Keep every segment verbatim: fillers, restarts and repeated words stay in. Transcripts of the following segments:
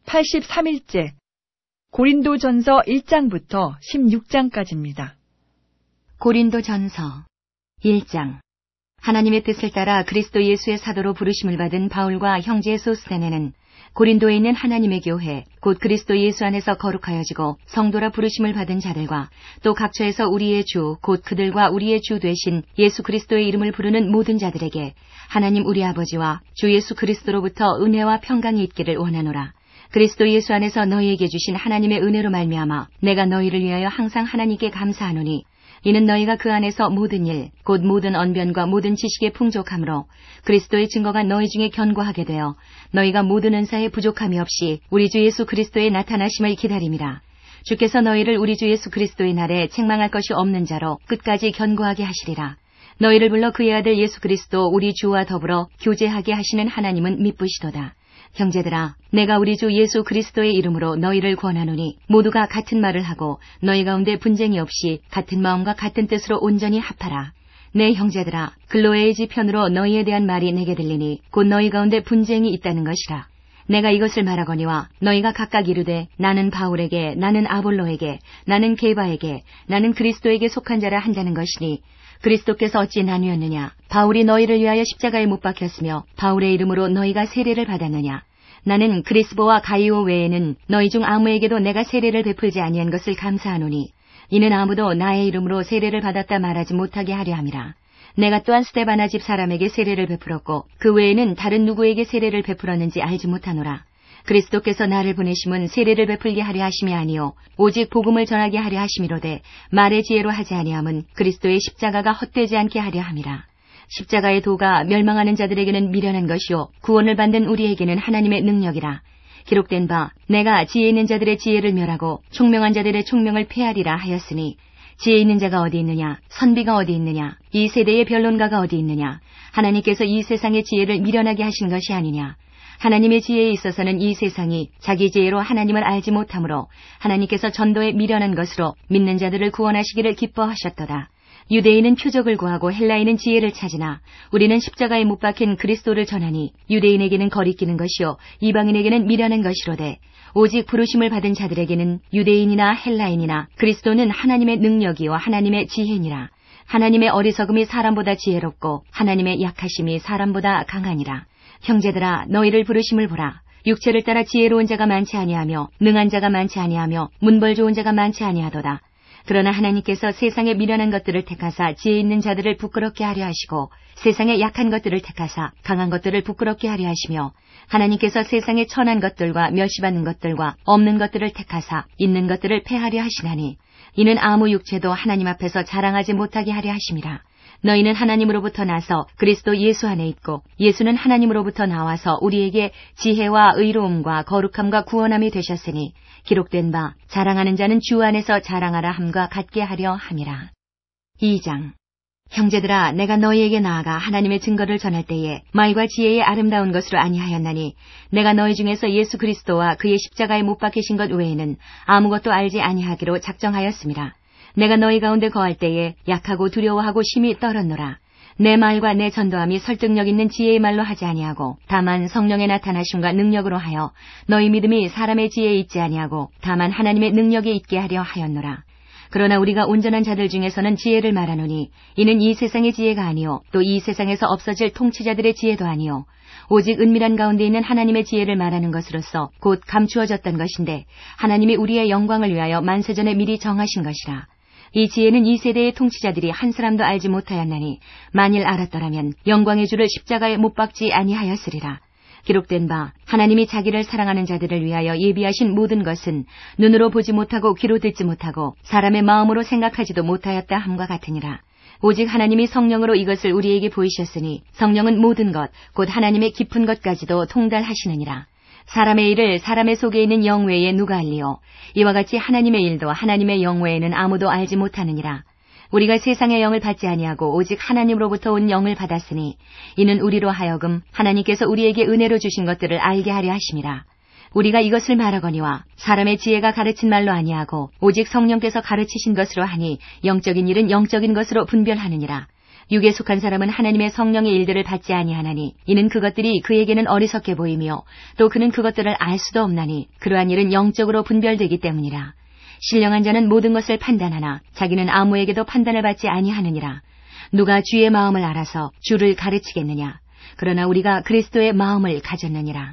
팔십삼 일째 고린도전서 일 장부터 십육 장까지입니다. 고린도전서 일 장. 하나님의 뜻을 따라 그리스도 예수의 사도로 부르심을 받은 바울과 형제 소스데네는 고린도에 있는 하나님의 교회 곧 그리스도 예수 안에서 거룩하여지고 성도라 부르심을 받은 자들과 또 각처에서 우리의 주 곧 그들과 우리의 주 되신 예수 그리스도의 이름을 부르는 모든 자들에게 하나님 우리 아버지와 주 예수 그리스도로부터 은혜와 평강이 있기를 원하노라. 그리스도 예수 안에서 너희에게 주신 하나님의 은혜로 말미암아 내가 너희를 위하여 항상 하나님께 감사하노니 이는 너희가 그 안에서 모든 일, 곧 모든 언변과 모든 지식에 풍족함으로 그리스도의 증거가 너희 중에 견고하게 되어 너희가 모든 은사에 부족함이 없이 우리 주 예수 그리스도의 나타나심을 기다림이라. 주께서 너희를 우리 주 예수 그리스도의 날에 책망할 것이 없는 자로 끝까지 견고하게 하시리라. 너희를 불러 그의 아들 예수 그리스도 우리 주와 더불어 교제하게 하시는 하나님은 미쁘시도다. 형제들아, 내가 우리 주 예수 그리스도의 이름으로 너희를 권하노니 모두가 같은 말을 하고 너희 가운데 분쟁이 없이 같은 마음과 같은 뜻으로 온전히 합하라. 내 형제들아, 글로에의 지편으로 너희에 대한 말이 내게 들리니 곧 너희 가운데 분쟁이 있다는 것이라. 내가 이것을 말하거니와 너희가 각각 이르되 나는 바울에게, 나는 아볼로에게, 나는 게바에게, 나는 그리스도에게 속한 자라 한다는 것이니 그리스도께서 어찌 나뉘었느냐? 바울이 너희를 위하여 십자가에 못 박혔으며 바울의 이름으로 너희가 세례를 받았느냐? 나는 그리스보와 가이오 외에는 너희 중 아무에게도 내가 세례를 베풀지 아니한 것을 감사하노니 이는 아무도 나의 이름으로 세례를 받았다 말하지 못하게 하려 함이라. 내가 또한 스데바나 집 사람에게 세례를 베풀었고 그 외에는 다른 누구에게 세례를 베풀었는지 알지 못하노라. 그리스도께서 나를 보내심은 세례를 베풀게 하려 하심이 아니요 오직 복음을 전하게 하려 하심이로되 말의 지혜로 하지 아니함은 그리스도의 십자가가 헛되지 않게 하려 함이라. 십자가의 도가 멸망하는 자들에게는 미련한 것이요 구원을 받는 우리에게는 하나님의 능력이라. 기록된 바 내가 지혜 있는 자들의 지혜를 멸하고 총명한 자들의 총명을 폐하리라 하였으니 지혜 있는 자가 어디 있느냐? 선비가 어디 있느냐? 이 세대의 변론가가 어디 있느냐? 하나님께서 이 세상의 지혜를 미련하게 하신 것이 아니냐? 하나님의 지혜에 있어서는 이 세상이 자기 지혜로 하나님을 알지 못하므로 하나님께서 전도에 미련한 것으로 믿는 자들을 구원하시기를 기뻐하셨도다. 유대인은 표적을 구하고 헬라인은 지혜를 찾으나 우리는 십자가에 못 박힌 그리스도를 전하니 유대인에게는 거리끼는 것이요 이방인에게는 미련한 것이로되 오직 부르심을 받은 자들에게는 유대인이나 헬라인이나 그리스도는 하나님의 능력이요 하나님의 지혜니라. 하나님의 어리석음이 사람보다 지혜롭고 하나님의 약하심이 사람보다 강하니라. 형제들아, 너희를 부르심을 보라. 육체를 따라 지혜로운 자가 많지 아니하며 능한 자가 많지 아니하며 문벌 좋은 자가 많지 아니하도다. 그러나 하나님께서 세상의 미련한 것들을 택하사 지혜 있는 자들을 부끄럽게 하려 하시고 세상의 약한 것들을 택하사 강한 것들을 부끄럽게 하려 하시며 하나님께서 세상의 천한 것들과 멸시받는 것들과 없는 것들을 택하사 있는 것들을 패하려 하시나니 이는 아무 육체도 하나님 앞에서 자랑하지 못하게 하려 하심이라. 너희는 하나님으로부터 나서 그리스도 예수 안에 있고 예수는 하나님으로부터 나와서 우리에게 지혜와 의로움과 거룩함과 구원함이 되셨으니 기록된 바 자랑하는 자는 주 안에서 자랑하라 함과 같게 하려 함이라. 이 장. 형제들아, 내가 너희에게 나아가 하나님의 증거를 전할 때에 말과 지혜의 아름다운 것으로 아니하였나니 내가 너희 중에서 예수 그리스도와 그의 십자가에 못 박히신 것 외에는 아무것도 알지 아니하기로 작정하였음이라. 내가 너희 가운데 거할 때에 약하고 두려워하고 심히 떨었노라. 내 말과 내 전도함이 설득력 있는 지혜의 말로 하지 아니하고 다만 성령의 나타나심과 능력으로 하여 너희 믿음이 사람의 지혜에 있지 아니하고 다만 하나님의 능력에 있게 하려 하였노라. 그러나 우리가 온전한 자들 중에서는 지혜를 말하노니 이는 이 세상의 지혜가 아니요 또 이 세상에서 없어질 통치자들의 지혜도 아니요 오직 은밀한 가운데 있는 하나님의 지혜를 말하는 것으로서 곧 감추어졌던 것인데 하나님이 우리의 영광을 위하여 만세전에 미리 정하신 것이라. 이 지혜는 이 세대의 통치자들이 한 사람도 알지 못하였나니 만일 알았더라면 영광의 주를 십자가에 못 박지 아니하였으리라. 기록된 바 하나님이 자기를 사랑하는 자들을 위하여 예비하신 모든 것은 눈으로 보지 못하고 귀로 듣지 못하고 사람의 마음으로 생각하지도 못하였다 함과 같으니라. 오직 하나님이 성령으로 이것을 우리에게 보이셨으니 성령은 모든 것 곧 하나님의 깊은 것까지도 통달하시느니라. 사람의 일을 사람의 속에 있는 영 외에 누가 알리요? 이와 같이 하나님의 일도 하나님의 영 외에는 아무도 알지 못하느니라. 우리가 세상의 영을 받지 아니하고 오직 하나님으로부터 온 영을 받았으니 이는 우리로 하여금 하나님께서 우리에게 은혜로 주신 것들을 알게 하려 하심이라. 우리가 이것을 말하거니와 사람의 지혜가 가르친 말로 아니하고 오직 성령께서 가르치신 것으로 하니 영적인 일은 영적인 것으로 분별하느니라. 육에 속한 사람은 하나님의 성령의 일들을 받지 아니하나니 이는 그것들이 그에게는 어리석게 보이며 또 그는 그것들을 알 수도 없나니 그러한 일은 영적으로 분별되기 때문이라. 신령한 자는 모든 것을 판단하나 자기는 아무에게도 판단을 받지 아니하느니라. 누가 주의 마음을 알아서 주를 가르치겠느냐. 그러나 우리가 그리스도의 마음을 가졌느니라.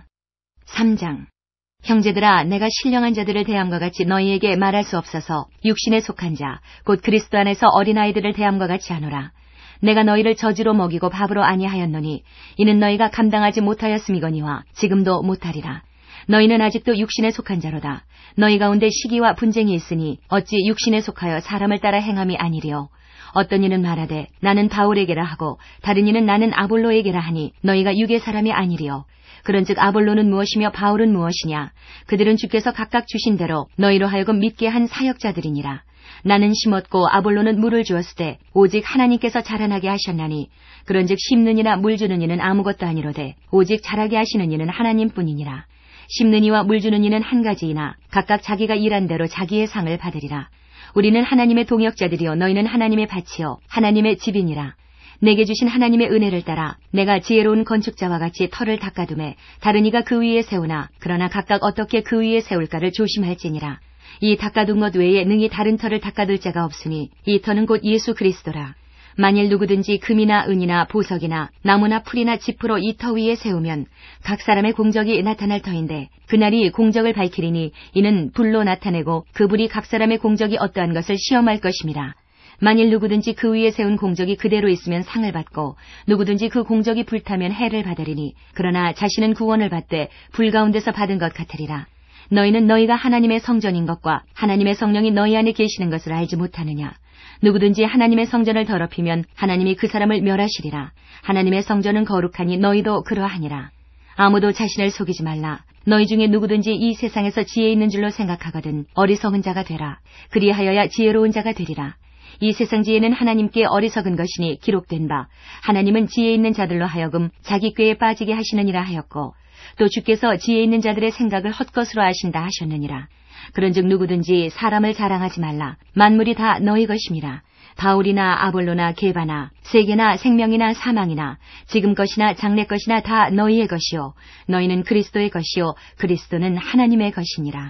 삼 장. 형제들아, 내가 신령한 자들을 대함과 같이 너희에게 말할 수 없어서 육신에 속한 자, 곧 그리스도 안에서 어린아이들을 대함과 같이 하노라. 내가 너희를 저주로 먹이고 밥으로 아니하였노니 이는 너희가 감당하지 못하였음이거니와 지금도 못하리라. 너희는 아직도 육신에 속한 자로다. 너희 가운데 시기와 분쟁이 있으니 어찌 육신에 속하여 사람을 따라 행함이 아니리요. 어떤 이는 말하되 나는 바울에게라 하고 다른 이는 나는 아볼로에게라 하니 너희가 육의 사람이 아니리요. 그런즉 아볼로는 무엇이며 바울은 무엇이냐. 그들은 주께서 각각 주신 대로 너희로 하여금 믿게 한 사역자들이니라. 나는 심었고 아볼로는 물을 주었으되 오직 하나님께서 자라나게 하셨나니 그런즉 심는 이나 물 주는 이는 아무것도 아니로되 오직 자라게 하시는 이는 하나님뿐이니라. 심는 이와 물 주는 이는 한 가지이나 각각 자기가 일한 대로 자기의 상을 받으리라. 우리는 하나님의 동역자들이요 너희는 하나님의 밭이요 하나님의 집이니라. 내게 주신 하나님의 은혜를 따라 내가 지혜로운 건축자와 같이 터를 닦아두매 다른 이가 그 위에 세우나 그러나 각각 어떻게 그 위에 세울까를 조심할지니라. 이 닦아둔 것 외에 능히 다른 터를 닦아둘 자가 없으니 이 터는 곧 예수 그리스도라. 만일 누구든지 금이나 은이나 보석이나 나무나 풀이나 짚으로 이 터 위에 세우면 각 사람의 공적이 나타날 터인데 그날이 공적을 밝히리니 이는 불로 나타내고 그 불이 각 사람의 공적이 어떠한 것을 시험할 것임이라. 만일 누구든지 그 위에 세운 공적이 그대로 있으면 상을 받고 누구든지 그 공적이 불타면 해를 받으리니 그러나 자신은 구원을 받되 불 가운데서 받은 것 같으리라. 너희는 너희가 하나님의 성전인 것과 하나님의 성령이 너희 안에 계시는 것을 알지 못하느냐. 누구든지 하나님의 성전을 더럽히면 하나님이 그 사람을 멸하시리라. 하나님의 성전은 거룩하니 너희도 그러하니라. 아무도 자신을 속이지 말라. 너희 중에 누구든지 이 세상에서 지혜 있는 줄로 생각하거든 어리석은 자가 되라. 그리하여야 지혜로운 자가 되리라. 이 세상 지혜는 하나님께 어리석은 것이니 기록된 바 하나님은 지혜 있는 자들로 하여금 자기 꾀에 빠지게 하시느니라 하였고 또 주께서 지혜 있는 자들의 생각을 헛것으로 아신다 하셨느니라. 그런즉 누구든지 사람을 자랑하지 말라. 만물이 다 너희 것임이라. 바울이나 아볼로나 게바나 세계나 생명이나 사망이나 지금 것이나 장래 것이나 다 너희의 것이요 너희는 그리스도의 것이요 그리스도는 하나님의 것이니라.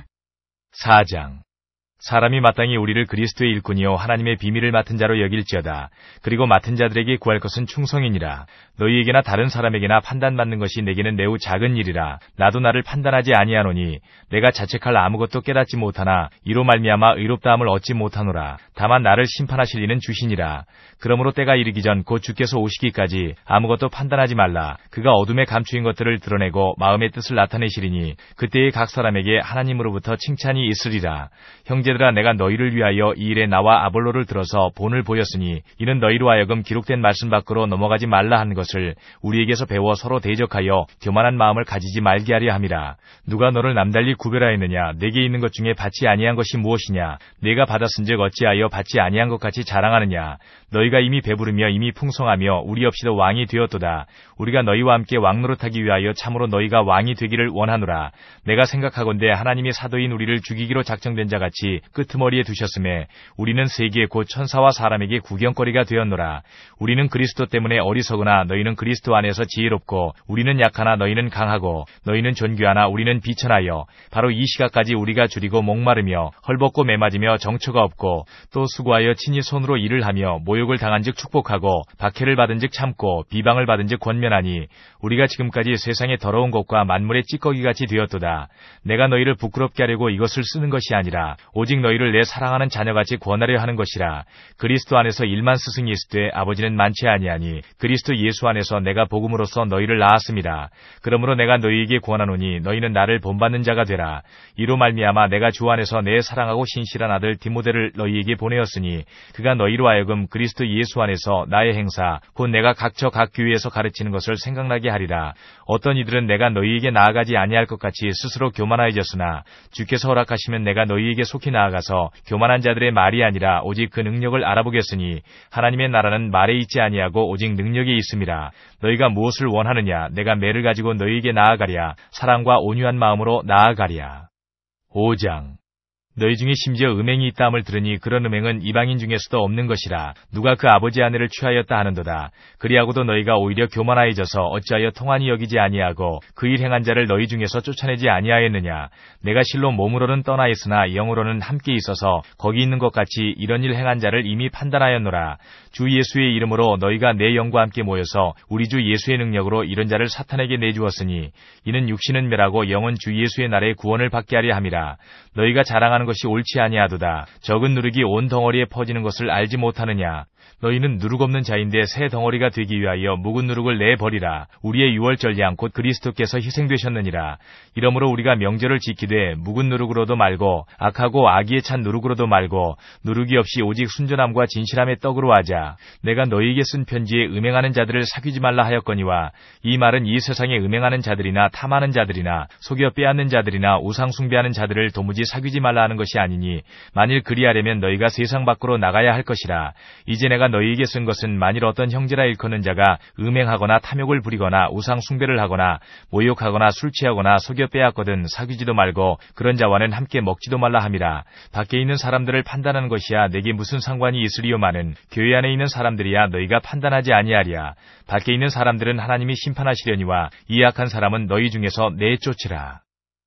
사 장. 사람이 마땅히 우리를 그리스도의 일꾼이요 하나님의 비밀을 맡은 자로 여길지어다. 그리고 맡은 자들에게 구할 것은 충성이니라. 너희에게나 다른 사람에게나 판단받는 것이 내게는 매우 작은 일이라. 나도 나를 판단하지 아니하노니 내가 자책할 아무것도 깨닫지 못하나 이로 말미암아 의롭다함을 얻지 못하노라. 다만 나를 심판하실 이는 주시니라. 그러므로 때가 이르기 전 곧 주께서 오시기까지 아무것도 판단하지 말라. 그가 어둠에 감추인 것들을 드러내고 마음의 뜻을 나타내시리니 그때에 각 사람에게 하나님으로부터 칭찬이 있으리라. 형제들아, 내가 너희를 위하여 이 일에 나와 아볼로를 들어서 본을 보였으니 이는 너희로 하여금 기록된 말씀 밖으로 넘어가지 말라 한 것을 우리에게서 배워 서로 대적하여 교만한 마음을 가지지 말게 하려 함이라. 누가 너를 남달리 구별하였느냐? 내게 있는 것 중에 받지 아니한 것이 무엇이냐? 내가 받았은즉 어찌하여 받지 아니한 것 같이 자랑하느냐? 너희가 이미 배부르며 이미 풍성하며 우리 없이도 왕이 되었도다. 우리가 너희와 함께 왕노릇하기 위하여 참으로 너희가 왕이 되기를 원하노라. 내가 생각하건대 하나님이 사도인 우리를 죽이기로 작정된 자 같이 끄트머리에 두셨음에 우리는 세계 곧 천사와 사람에게 구경거리가 되었노라. 우리는 그리스도 때문에 어리석으나 너희는 그리스도 안에서 지혜롭고 우리는 약하나 너희는 강하고 너희는 존귀하나 우리는 비천하여 바로 이 시각까지 우리가 줄이고 목마르며 헐벗고 매맞으며 정처가 없고 또 수고하여 친히 손으로 일을 하며 모욕을 당한즉 축복하고 박해를 받은즉 참고 비방을 받은즉 권면하니 우리가 지금까지 세상의 더러운 것과 만물의 찌꺼기같이 되었도다. 내가 너희를 부끄럽게 하려고 이것을 쓰는 것이 아니라 오직 너희를 내 사랑하는 자녀같이 권하려 하는 것이라. 그리스도 안에서 일만 스승이 있으되 아버지는 많지 아니하니 그리스도 예수 안에서 내가 복음으로써 너희를 낳았습니다. 그러므로 내가 너희에게 권하노니 너희는 나를 본받는 자가 되라. 이로 말미암아 내가 주 안에서 내 사랑하고 신실한 아들 디모데를 너희에게 보내었으니 그가 너희로 하여금 그리스도 예수 안에서 나의 행사 곧 내가 각처 각 교회에서 가르치는 것을 생각나게 하리라. 어떤 이들은 내가 너희에게 나아가지 아니할 것 같이 스스로 교만하여졌으나 주께서 허락하시면 내가 너희에게 속히 나아가서 교만한 자들의 말이 아니라 오직 그 능력을 알아보겠으니 하나님의 나라는 말에 있지 아니하고 오직 능력에 있음이라. 너희가 무엇을 원하느냐? 내가 매를 가지고 너희에게 나아가랴. 사랑과 온유한 마음으로 나아가랴. 오 장. 너희 중에 심지어 음행이 있다함을 들으니 그런 음행은 이방인 중에서도 없는 것이라. 누가 그 아버지 아내를 취하였다 하는도다. 그리하고도 너희가 오히려 교만하여져서 어찌하여 통한이 여기지 아니하고 그 일 행한 자를 너희 중에서 쫓아내지 아니하였느냐. 내가 실로 몸으로는 떠나 있으나 영으로는 함께 있어서 거기 있는 것 같이 이런 일 행한 자를 이미 판단하였노라. 주 예수의 이름으로 너희가 내 영과 함께 모여서 우리 주 예수의 능력으로 이런 자를 사탄에게 내주었으니 이는 육신은 멸하고 영은 주 예수의 날에 구원을 받게 하려 함이라. 너희가 자랑하는 것이 옳지 아니하도다. 적은 누룩이 온 덩어리에 퍼지는 것을 알지 못하느냐. 너희는 누룩 없는 자인데 새 덩어리가 되기 위하여 묵은 누룩을 내버리라. 우리의 유월절 양 곧 그리스도께서 희생되셨느니라. 이러므로 우리가 명절을 지키되 묵은 누룩으로도 말고 악하고 악의에 찬 누룩으로도 말고 누룩이 없이 오직 순전함과 진실함의 떡으로 하자. 내가 너희에게 쓴 편지에 음행하는 자들을 사귀지 말라 하였거니와 이 말은 이 세상에 음행하는 자들이나 탐하는 자들이나 속여 빼앗는 자들이나 우상 숭배하는 자들을 도무지 사귀지 말라 하는 것이 아니니 만일 그리하려면 너희가 세상 밖으로 나가야 할 것이라. 이제 내가 너희에게 쓴 것은 만일 어떤 형제라 일컫는 자가 음행하거나 탐욕을 부리거나 우상 숭배를 하거나 모욕하거나 술 취하거나 속여 빼앗거든 사귀지도 말고 그런 자와는 함께 먹지도 말라 함이라. 밖에 있는 사람들을 판단하는 것이야 내게 무슨 상관이 있으리요마는 교회 안에 있는 사람들이야 너희가 판단하지 아니하리야. 밖에 있는 사람들은 하나님이 심판하시려니와 이 악한 사람은 너희 중에서 내쫓으라.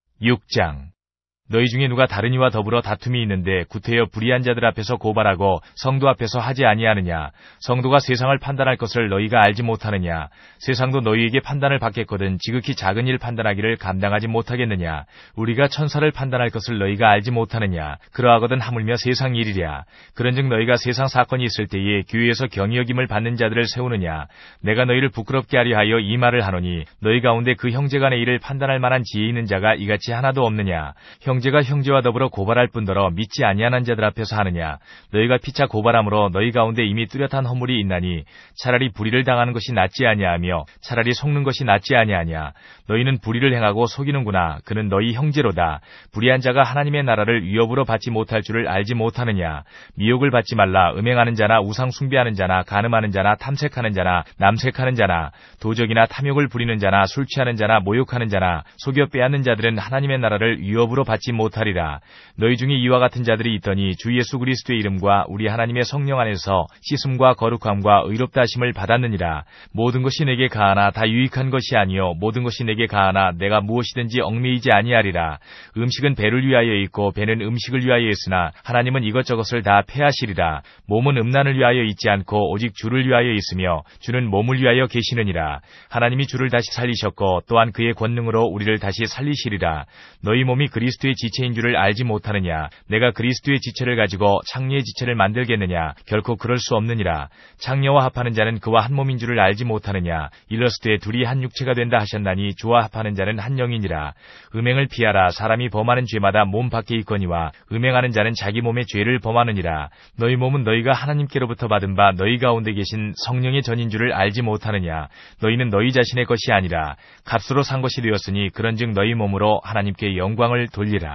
육 장. 너희 중에 누가 다른 이와 더불어 다툼이 있는데 구태여 불의한 자들 앞에서 고발하고 성도 앞에서 하지 아니하느냐. 성도가 세상을 판단할 것을 너희가 알지 못하느냐. 세상도 너희에게 판단을 받겠거든 지극히 작은 일 판단하기를 감당하지 못하겠느냐. 우리가 천사를 판단할 것을 너희가 알지 못하느냐. 그러하거든 하물며 세상 일이랴. 그런즉 너희가 세상 사건이 있을 때에 교회에서 경히 여김을 받는 자들을 세우느냐. 내가 너희를 부끄럽게 하려 하여 이 말을 하노니 너희 가운데 그 형제간의 일을 판단할 만한 지혜 있는 자가 이같이 하나도 없느냐. 형 형제가 형제와 더불어 고발할 뿐더러 믿지 아니하는 자들 앞에서 하느냐. 너희가 피차 고발함으로 너희 가운데 이미 뚜렷한 허물이 있나니 차라리 불의를 당하는 것이 낫지 아니하며 차라리 속는 것이 낫지 아니하냐. 너희는 불의를 행하고 속이는구나. 그는 너희 형제로다. 불의한 자가 하나님의 나라를 위협으로 받지 못할 줄을 알지 못하느냐. 미혹을 받지 말라. 음행하는 자나 우상 숭배하는 자나 간음하는 자나 탐색하는 자나 남색하는 자나 도적이나 탐욕을 부리는 자나 술 취하는 자나 모욕하는 자나 속여 빼앗는 자들은 하나님의 나라를 위협으로 받지 못하리라. 너희 중에 이와 같은 자들이 있더니 주 예수 그리스도의 이름과 우리 하나님의 성령 안에서 씻음과 거룩함과 의롭다 하심을 받았느니라. 모든 것이 내게 가하나 다 유익한 것이 아니요 모든 것이 내게 가하나 내가 무엇이든지 얽매이지 아니하리라. 음식은 배를 위하여 있고 배는 음식을 위하여 있으나 하나님은 이것저것을 다 패하시리라. 몸은 음란을 위하여 있지 않고 오직 주를 위하여 있으며 주는 몸을 위하여 계시느니라. 하나님이 주를 다시 살리셨고 또한 그의 권능으로 우리를 다시 살리시리라. 너희 몸이 그리스도의 지체인 줄을 알지 못하느냐. 내가 그리스도의 지체를 가지고 창녀의 지체를 만들겠느냐. 결코 그럴 수 없느니라. 창녀와 합하는 자는 그와 한 몸인 줄을 알지 못하느냐. 일러스되 둘이 한 육체가 된다 하셨나니 주와 합하는 자는 한 영이니라. 음행을 피하라. 사람이 범하는 죄마다 몸 밖에 있거니와 음행하는 자는 자기 몸의 죄를 범하느니라. 너희 몸은 너희가 하나님께로부터 받은 바 너희 가운데 계신 성령의 전인 줄을 알지 못하느냐. 너희는 너희 자신의 것이 아니라 값으로 산 것이 되었으니 그런즉 너희 몸으로 하나님께 영광을 돌리라.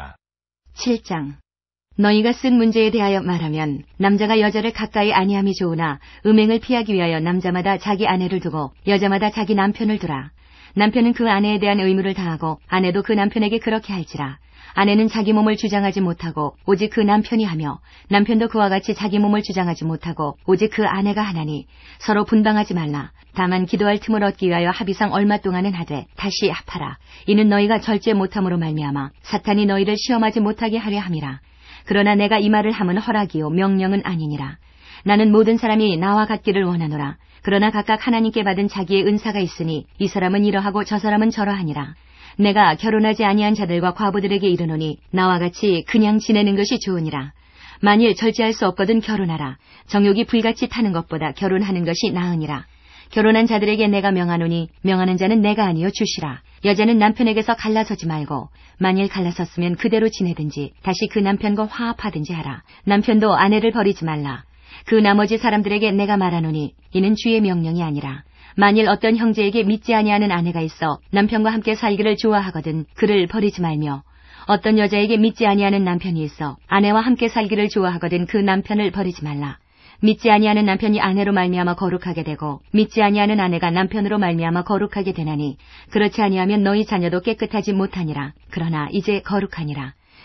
칠 장. 너희가 쓴 문제에 대하여 말하면 남자가 여자를 가까이 아니함이 좋으나 음행을 피하기 위하여 남자마다 자기 아내를 두고 여자마다 자기 남편을 두라. 남편은 그 아내에 대한 의무를 다하고 아내도 그 남편에게 그렇게 할지라. 아내는 자기 몸을 주장하지 못하고 오직 그 남편이 하며 남편도 그와 같이 자기 몸을 주장하지 못하고 오직 그 아내가 하나니 서로 분방하지 말라. 다만 기도할 틈을 얻기 위하여 합의상 얼마 동안은 하되 다시 합하라. 이는 너희가 절제 못함으로 말미암아 사탄이 너희를 시험하지 못하게 하려 함이라. 그러나 내가 이 말을 함은 허락이요 명령은 아니니라. 나는 모든 사람이 나와 같기를 원하노라. 그러나 각각 하나님께 받은 자기의 은사가 있으니 이 사람은 이러하고 저 사람은 저러하니라. 내가 결혼하지 아니한 자들과 과부들에게 이르노니 나와 같이 그냥 지내는 것이 좋으니라. 만일 절제할 수 없거든 결혼하라. 정욕이 불같이 타는 것보다 결혼하는 것이 나으니라. 결혼한 자들에게 내가 명하노니 명하는 자는 내가 아니요 주시라. 여자는 남편에게서 갈라서지 말고 만일 갈라섰으면 그대로 지내든지 다시 그 남편과 화합하든지 하라. 남편도 아내를 버리지 말라. 그 나머지 사람들에게 내가 말하노니 이는 주의 명령이 아니라 만일 어떤 형제에게 믿지 아니하는 아내가 있어 남편과 함께 살기를 좋아하거든 그를 버리지 말며 어떤 여자에게 믿지 아니하는 남편이 있어 아내와 함께 살기를 좋아하거든 그 남편을 버리지 말라. 믿지 아니하는 남편이 아내로 말미암아 거룩하게 되고 믿지 아니하는 아내가 남편으로 말미암아 거룩하게 되나니 그렇지 아니하면 너희 자녀도 깨끗하지 못하니라. 그러나 이제 거룩하니라.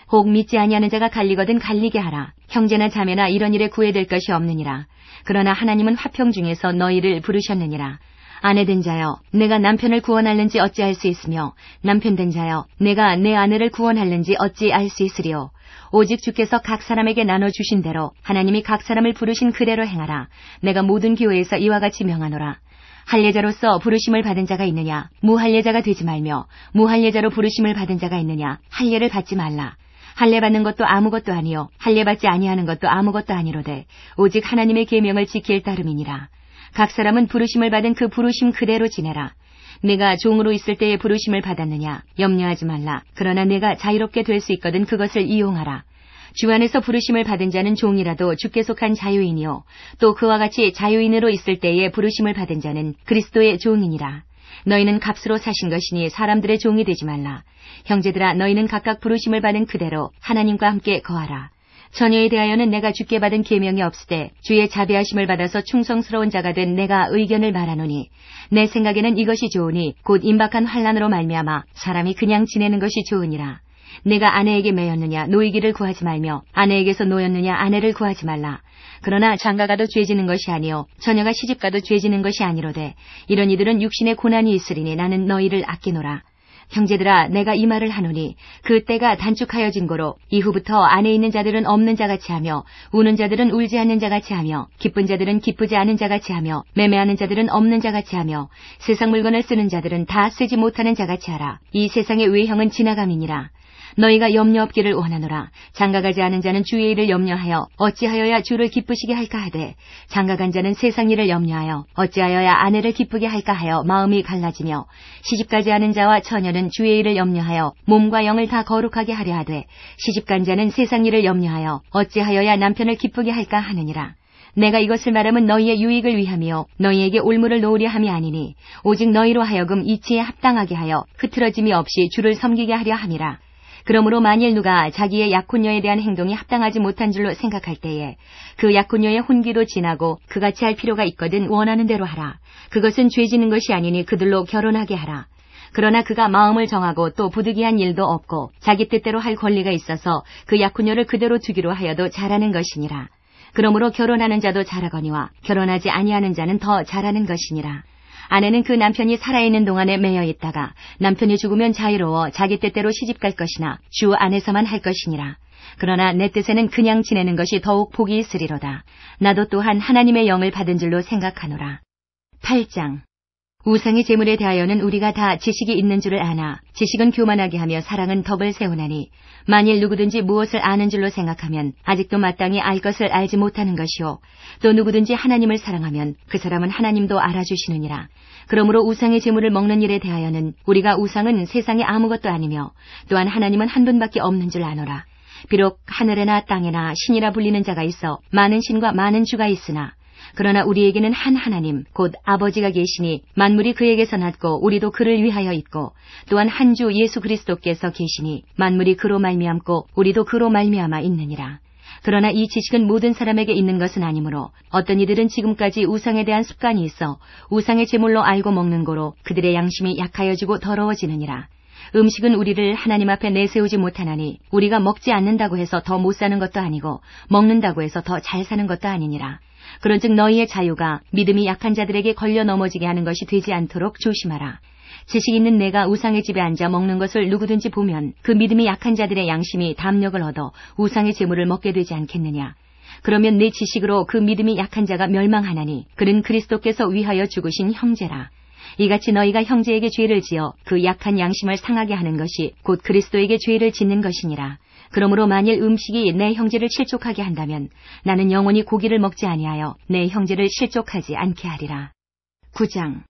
혹 믿지 아니하는 자가 갈리거든 갈리게 하라. 형제나 자매나 이런 일에 구애될 것이 없느니라. 그러나 하나님은 화평 중에서 너희를 부르셨느니라. 아내된 자여, 내가 남편을 구원할는지 어찌할 수 있으며 남편된 자여, 내가 내 아내를 구원할는지 어찌 알 수 있으리요. 오직 주께서 각 사람에게 나눠주신 대로 하나님이 각 사람을 부르신 그대로 행하라. 내가 모든 교회에서 이와 같이 명하노라. 할례자로서 부르심을 받은 자가 있느냐? 무할례자가 되지 말며 무할례자로 부르심을 받은 자가 있느냐? 할례를 받지 말라. 할례 받는 것도 아무것도 아니요 할례 받지 아니하는 것도 아무것도 아니로되 오직 하나님의 계명을 지킬 따름이니라. 각 사람은 부르심을 받은 그 부르심 그대로 지내라. 내가 종으로 있을 때에 부르심을 받았느냐? 염려하지 말라. 그러나 내가 자유롭게 될 수 있거든 그것을 이용하라. 주 안에서 부르심을 받은 자는 종이라도 주께 속한 자유인이요 또 그와 같이 자유인으로 있을 때에 부르심을 받은 자는 그리스도의 종이니라. 너희는 값으로 사신 것이니 사람들의 종이 되지 말라. 형제들아, 너희는 각각 부르심을 받은 그대로 하나님과 함께 거하라. 처녀에 대하여는 내가 주께 받은 계명이 없으되 주의 자비하심을 받아서 충성스러운 자가 된 내가 의견을 말하노니 내 생각에는 이것이 좋으니 곧 임박한 환난으로 말미암아 사람이 그냥 지내는 것이 좋으니라. 내가 아내에게 매였느냐 노이기를 구하지 말며 아내에게서 노였느냐 아내를 구하지 말라. 그러나 장가가도 죄지는 것이 아니요 처녀가 시집가도 죄지는 것이 아니로되 이런 이들은 육신의 고난이 있으리니 나는 너희를 아끼노라. 형제들아, 내가 이 말을 하노니 그 때가 단축하여진 고로 이후부터 안에 있는 자들은 없는 자같이 하며 우는 자들은 울지 않는 자같이 하며 기쁜 자들은 기쁘지 않은 자같이 하며 매매하는 자들은 없는 자같이 하며 세상 물건을 쓰는 자들은 다 쓰지 못하는 자같이 하라. 이 세상의 외형은 지나감이니라. 너희가 염려 없기를 원하노라. 장가가지 않은 자는 주의 일을 염려하여 어찌하여야 주를 기쁘시게 할까 하되 장가간 자는 세상 일을 염려하여 어찌하여야 아내를 기쁘게 할까 하여 마음이 갈라지며 시집가지 않은 자와 처녀는 주의 일을 염려하여 몸과 영을 다 거룩하게 하려 하되 시집간 자는 세상 일을 염려하여 어찌하여야 남편을 기쁘게 할까 하느니라. 내가 이것을 말하면 너희의 유익을 위함이요 너희에게 올무를 놓으려 함이 아니니 오직 너희로 하여금 이치에 합당하게 하여 흐트러짐이 없이 주를 섬기게 하려 함이라. 그러므로 만일 누가 자기의 약혼녀에 대한 행동이 합당하지 못한 줄로 생각할 때에 그 약혼녀의 혼기도 지나고 그같이 할 필요가 있거든 원하는 대로 하라. 그것은 죄지는 것이 아니니 그들로 결혼하게 하라. 그러나 그가 마음을 정하고 또 부득이한 일도 없고 자기 뜻대로 할 권리가 있어서 그 약혼녀를 그대로 두기로 하여도 잘하는 것이니라. 그러므로 결혼하는 자도 잘하거니와 결혼하지 아니하는 자는 더 잘하는 것이니라. 아내는 그 남편이 살아있는 동안에 매여 있다가 남편이 죽으면 자유로워 자기 뜻대로 시집갈 것이나 주 안에서만 할 것이니라. 그러나 내 뜻에는 그냥 지내는 것이 더욱 복이 있으리로다. 나도 또한 하나님의 영을 받은 줄로 생각하노라. 팔 장. 우상의 제물에 대하여는 우리가 다 지식이 있는 줄을 아나 지식은 교만하게 하며 사랑은 덕을 세우나니 만일 누구든지 무엇을 아는 줄로 생각하면 아직도 마땅히 알 것을 알지 못하는 것이요 또 누구든지 하나님을 사랑하면 그 사람은 하나님도 알아주시느니라. 그러므로 우상의 제물을 먹는 일에 대하여는 우리가 우상은 세상에 아무것도 아니며 또한 하나님은 한 분밖에 없는 줄 아노라. 비록 하늘에나 땅에나 신이라 불리는 자가 있어 많은 신과 많은 주가 있으나 그러나 우리에게는 한 하나님 곧 아버지가 계시니 만물이 그에게서 났고 우리도 그를 위하여 있고 또한 한 주 예수 그리스도께서 계시니 만물이 그로 말미암고 우리도 그로 말미암아 있느니라. 그러나 이 지식은 모든 사람에게 있는 것은 아니므로 어떤 이들은 지금까지 우상에 대한 습관이 있어 우상의 제물로 알고 먹는 고로 그들의 양심이 약하여지고 더러워지느니라. 음식은 우리를 하나님 앞에 내세우지 못하나니 우리가 먹지 않는다고 해서 더 못 사는 것도 아니고 먹는다고 해서 더 잘 사는 것도 아니니라. 그런즉 너희의 자유가 믿음이 약한 자들에게 걸려 넘어지게 하는 것이 되지 않도록 조심하라. 지식 있는 내가 우상의 집에 앉아 먹는 것을 누구든지 보면 그 믿음이 약한 자들의 양심이 담력을 얻어 우상의 제물을 먹게 되지 않겠느냐. 그러면 내 지식으로 그 믿음이 약한 자가 멸망하나니 그는 그리스도께서 위하여 죽으신 형제라. 이같이 너희가 형제에게 죄를 지어 그 약한 양심을 상하게 하는 것이 곧 그리스도에게 죄를 짓는 것이니라. 그러므로 만일 음식이 내 형제를 실족하게 한다면 나는 영원히 고기를 먹지 아니하여 내 형제를 실족하지 않게 하리라. 구 장.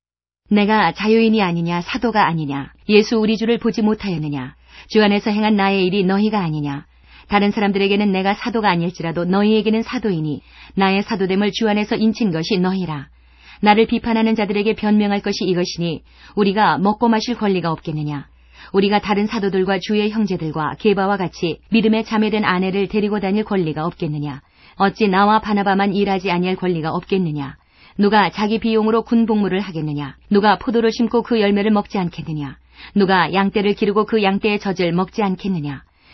내가 자유인이 아니냐 사도가 아니냐 예수 우리 주를 보지 못하였느냐 주 안에서 행한 나의 일이 너희가 아니냐. 다른 사람들에게는 내가 사도가 아닐지라도 너희에게는 사도이니 나의 사도됨을 주 안에서 인친 것이 너희라. 나를 비판하는 자들에게 변명할 것이 이것이니 우리가 먹고 마실 권리가 없겠느냐. 우리가 다른 사도들과 주의 형제들과 게바와 같이 믿음에 자매된 아내를 데리고 다닐 권리가 없겠느냐. 어찌 나와 바나바만 일하지 아니할 권리가 없겠느냐. 누가 자기 비용으로 군복무를 하겠느냐. 누가 포도를 심고 그 열매를 먹지 않겠느냐. 누가 양떼를 기르고 그 양떼의 젖을 먹지 않겠느냐.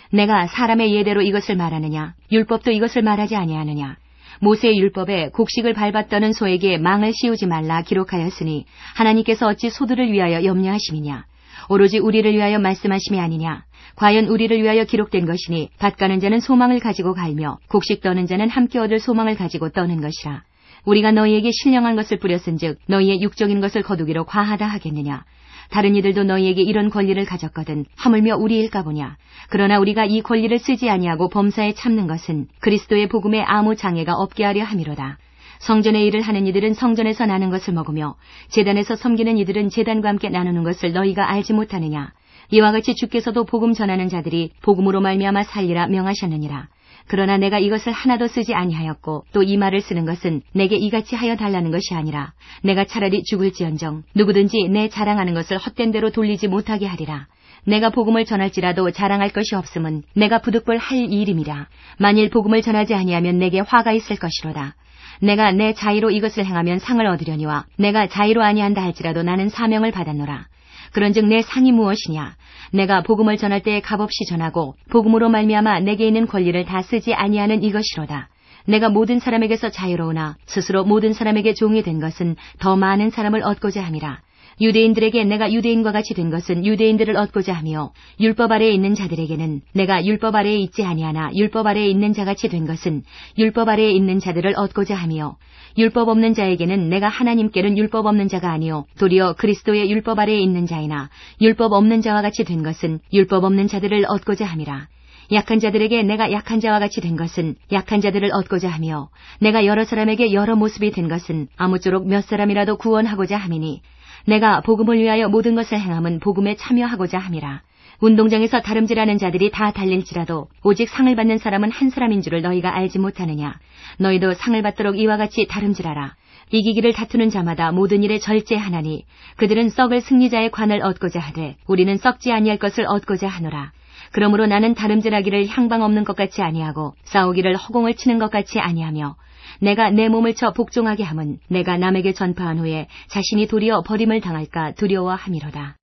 내가 사람의 예대로 이것을 말하느냐? 율법도 이것을 말하지 아니하느냐? 모세의 율법에 곡식을 밟았다는 소에게 망을 씌우지 말라 기록하였으니 하나님께서 어찌 소들을 위하여 염려하심이냐? 오로지 우리를 위하여 말씀하심이 아니냐? 과연 우리를 위하여 기록된 것이니 밭 가는 자는 소망을 가지고 갈며 곡식 떠는 자는 함께 얻을 소망을 가지고 떠는 것이라. 우리가 너희에게 신령한 것을 뿌렸은즉 너희의 육적인 것을 거두기로 과하다 하겠느냐? 다른 이들도 너희에게 이런 권리를 가졌거든 하물며 우리일까 보냐. 그러나 우리가 이 권리를 쓰지 아니하고 범사에 참는 것은 그리스도의 복음에 아무 장애가 없게 하려 함이로다. 성전의 일을 하는 이들은 성전에서 나는 것을 먹으며 제단에서 섬기는 이들은 제단과 함께 나누는 것을 너희가 알지 못하느냐. 이와 같이 주께서도 복음 전하는 자들이 복음으로 말미암아 살리라 명하셨느니라. 그러나 내가 이것을 하나도 쓰지 아니하였고 또 이 말을 쓰는 것은 내게 이같이 하여 달라는 것이 아니라 내가 차라리 죽을지언정 누구든지 내 자랑하는 것을 헛된 대로 돌리지 못하게 하리라. 내가 복음을 전할지라도 자랑할 것이 없음은 내가 부득불 할 일임이라. 만일 복음을 전하지 아니하면 내게 화가 있을 것이로다. 내가 내 자의로 이것을 행하면 상을 얻으려니와 내가 자의로 아니한다 할지라도 나는 사명을 받았노라. 그런즉 내 상이 무엇이냐? 내가 복음을 전할 때에 값없이 전하고 복음으로 말미암아 내게 있는 권리를 다 쓰지 아니하는 이것이로다. 내가 모든 사람에게서 자유로우나 스스로 모든 사람에게 종이 된 것은 더 많은 사람을 얻고자 함이라. 유대인들에게 내가 유대인과 같이 된 것은 유대인들을 얻고자 하며 율법 아래에 있는 자들에게는 내가 율법 아래에 있지 아니하나 율법 아래에 있는 자같이 된 것은 율법 아래에 있는 자들을 얻고자 하며 율법 없는 자에게는 내가 하나님께는 율법 없는 자가 아니요 도리어 그리스도의 율법 아래에 있는 자이나 율법 없는 자와 같이 된 것은 율법 없는 자들을 얻고자 함이라. 약한 자들에게 내가 약한 자와 같이 된 것은 약한 자들을 얻고자 하며 내가 여러 사람에게 여러 모습이 된 것은 아무쪼록 몇 사람이라도 구원하고자 함이니 내가 복음을 위하여 모든 것을 행함은 복음에 참여하고자 함이라. 운동장에서 다름질하는 자들이 다 달릴지라도 오직 상을 받는 사람은 한 사람인 줄을 너희가 알지 못하느냐. 너희도 상을 받도록 이와 같이 다름질하라. 이기기를 다투는 자마다 모든 일에 절제하나니 그들은 썩을 승리자의 관을 얻고자 하되 우리는 썩지 아니할 것을 얻고자 하노라. 그러므로 나는 다름질하기를 향방 없는 것 같이 아니하고 싸우기를 허공을 치는 것 같이 아니하며 내가 내 몸을 쳐 복종하게 함은 내가 남에게 전파한 후에 자신이 도리어 버림을 당할까 두려워함이로다.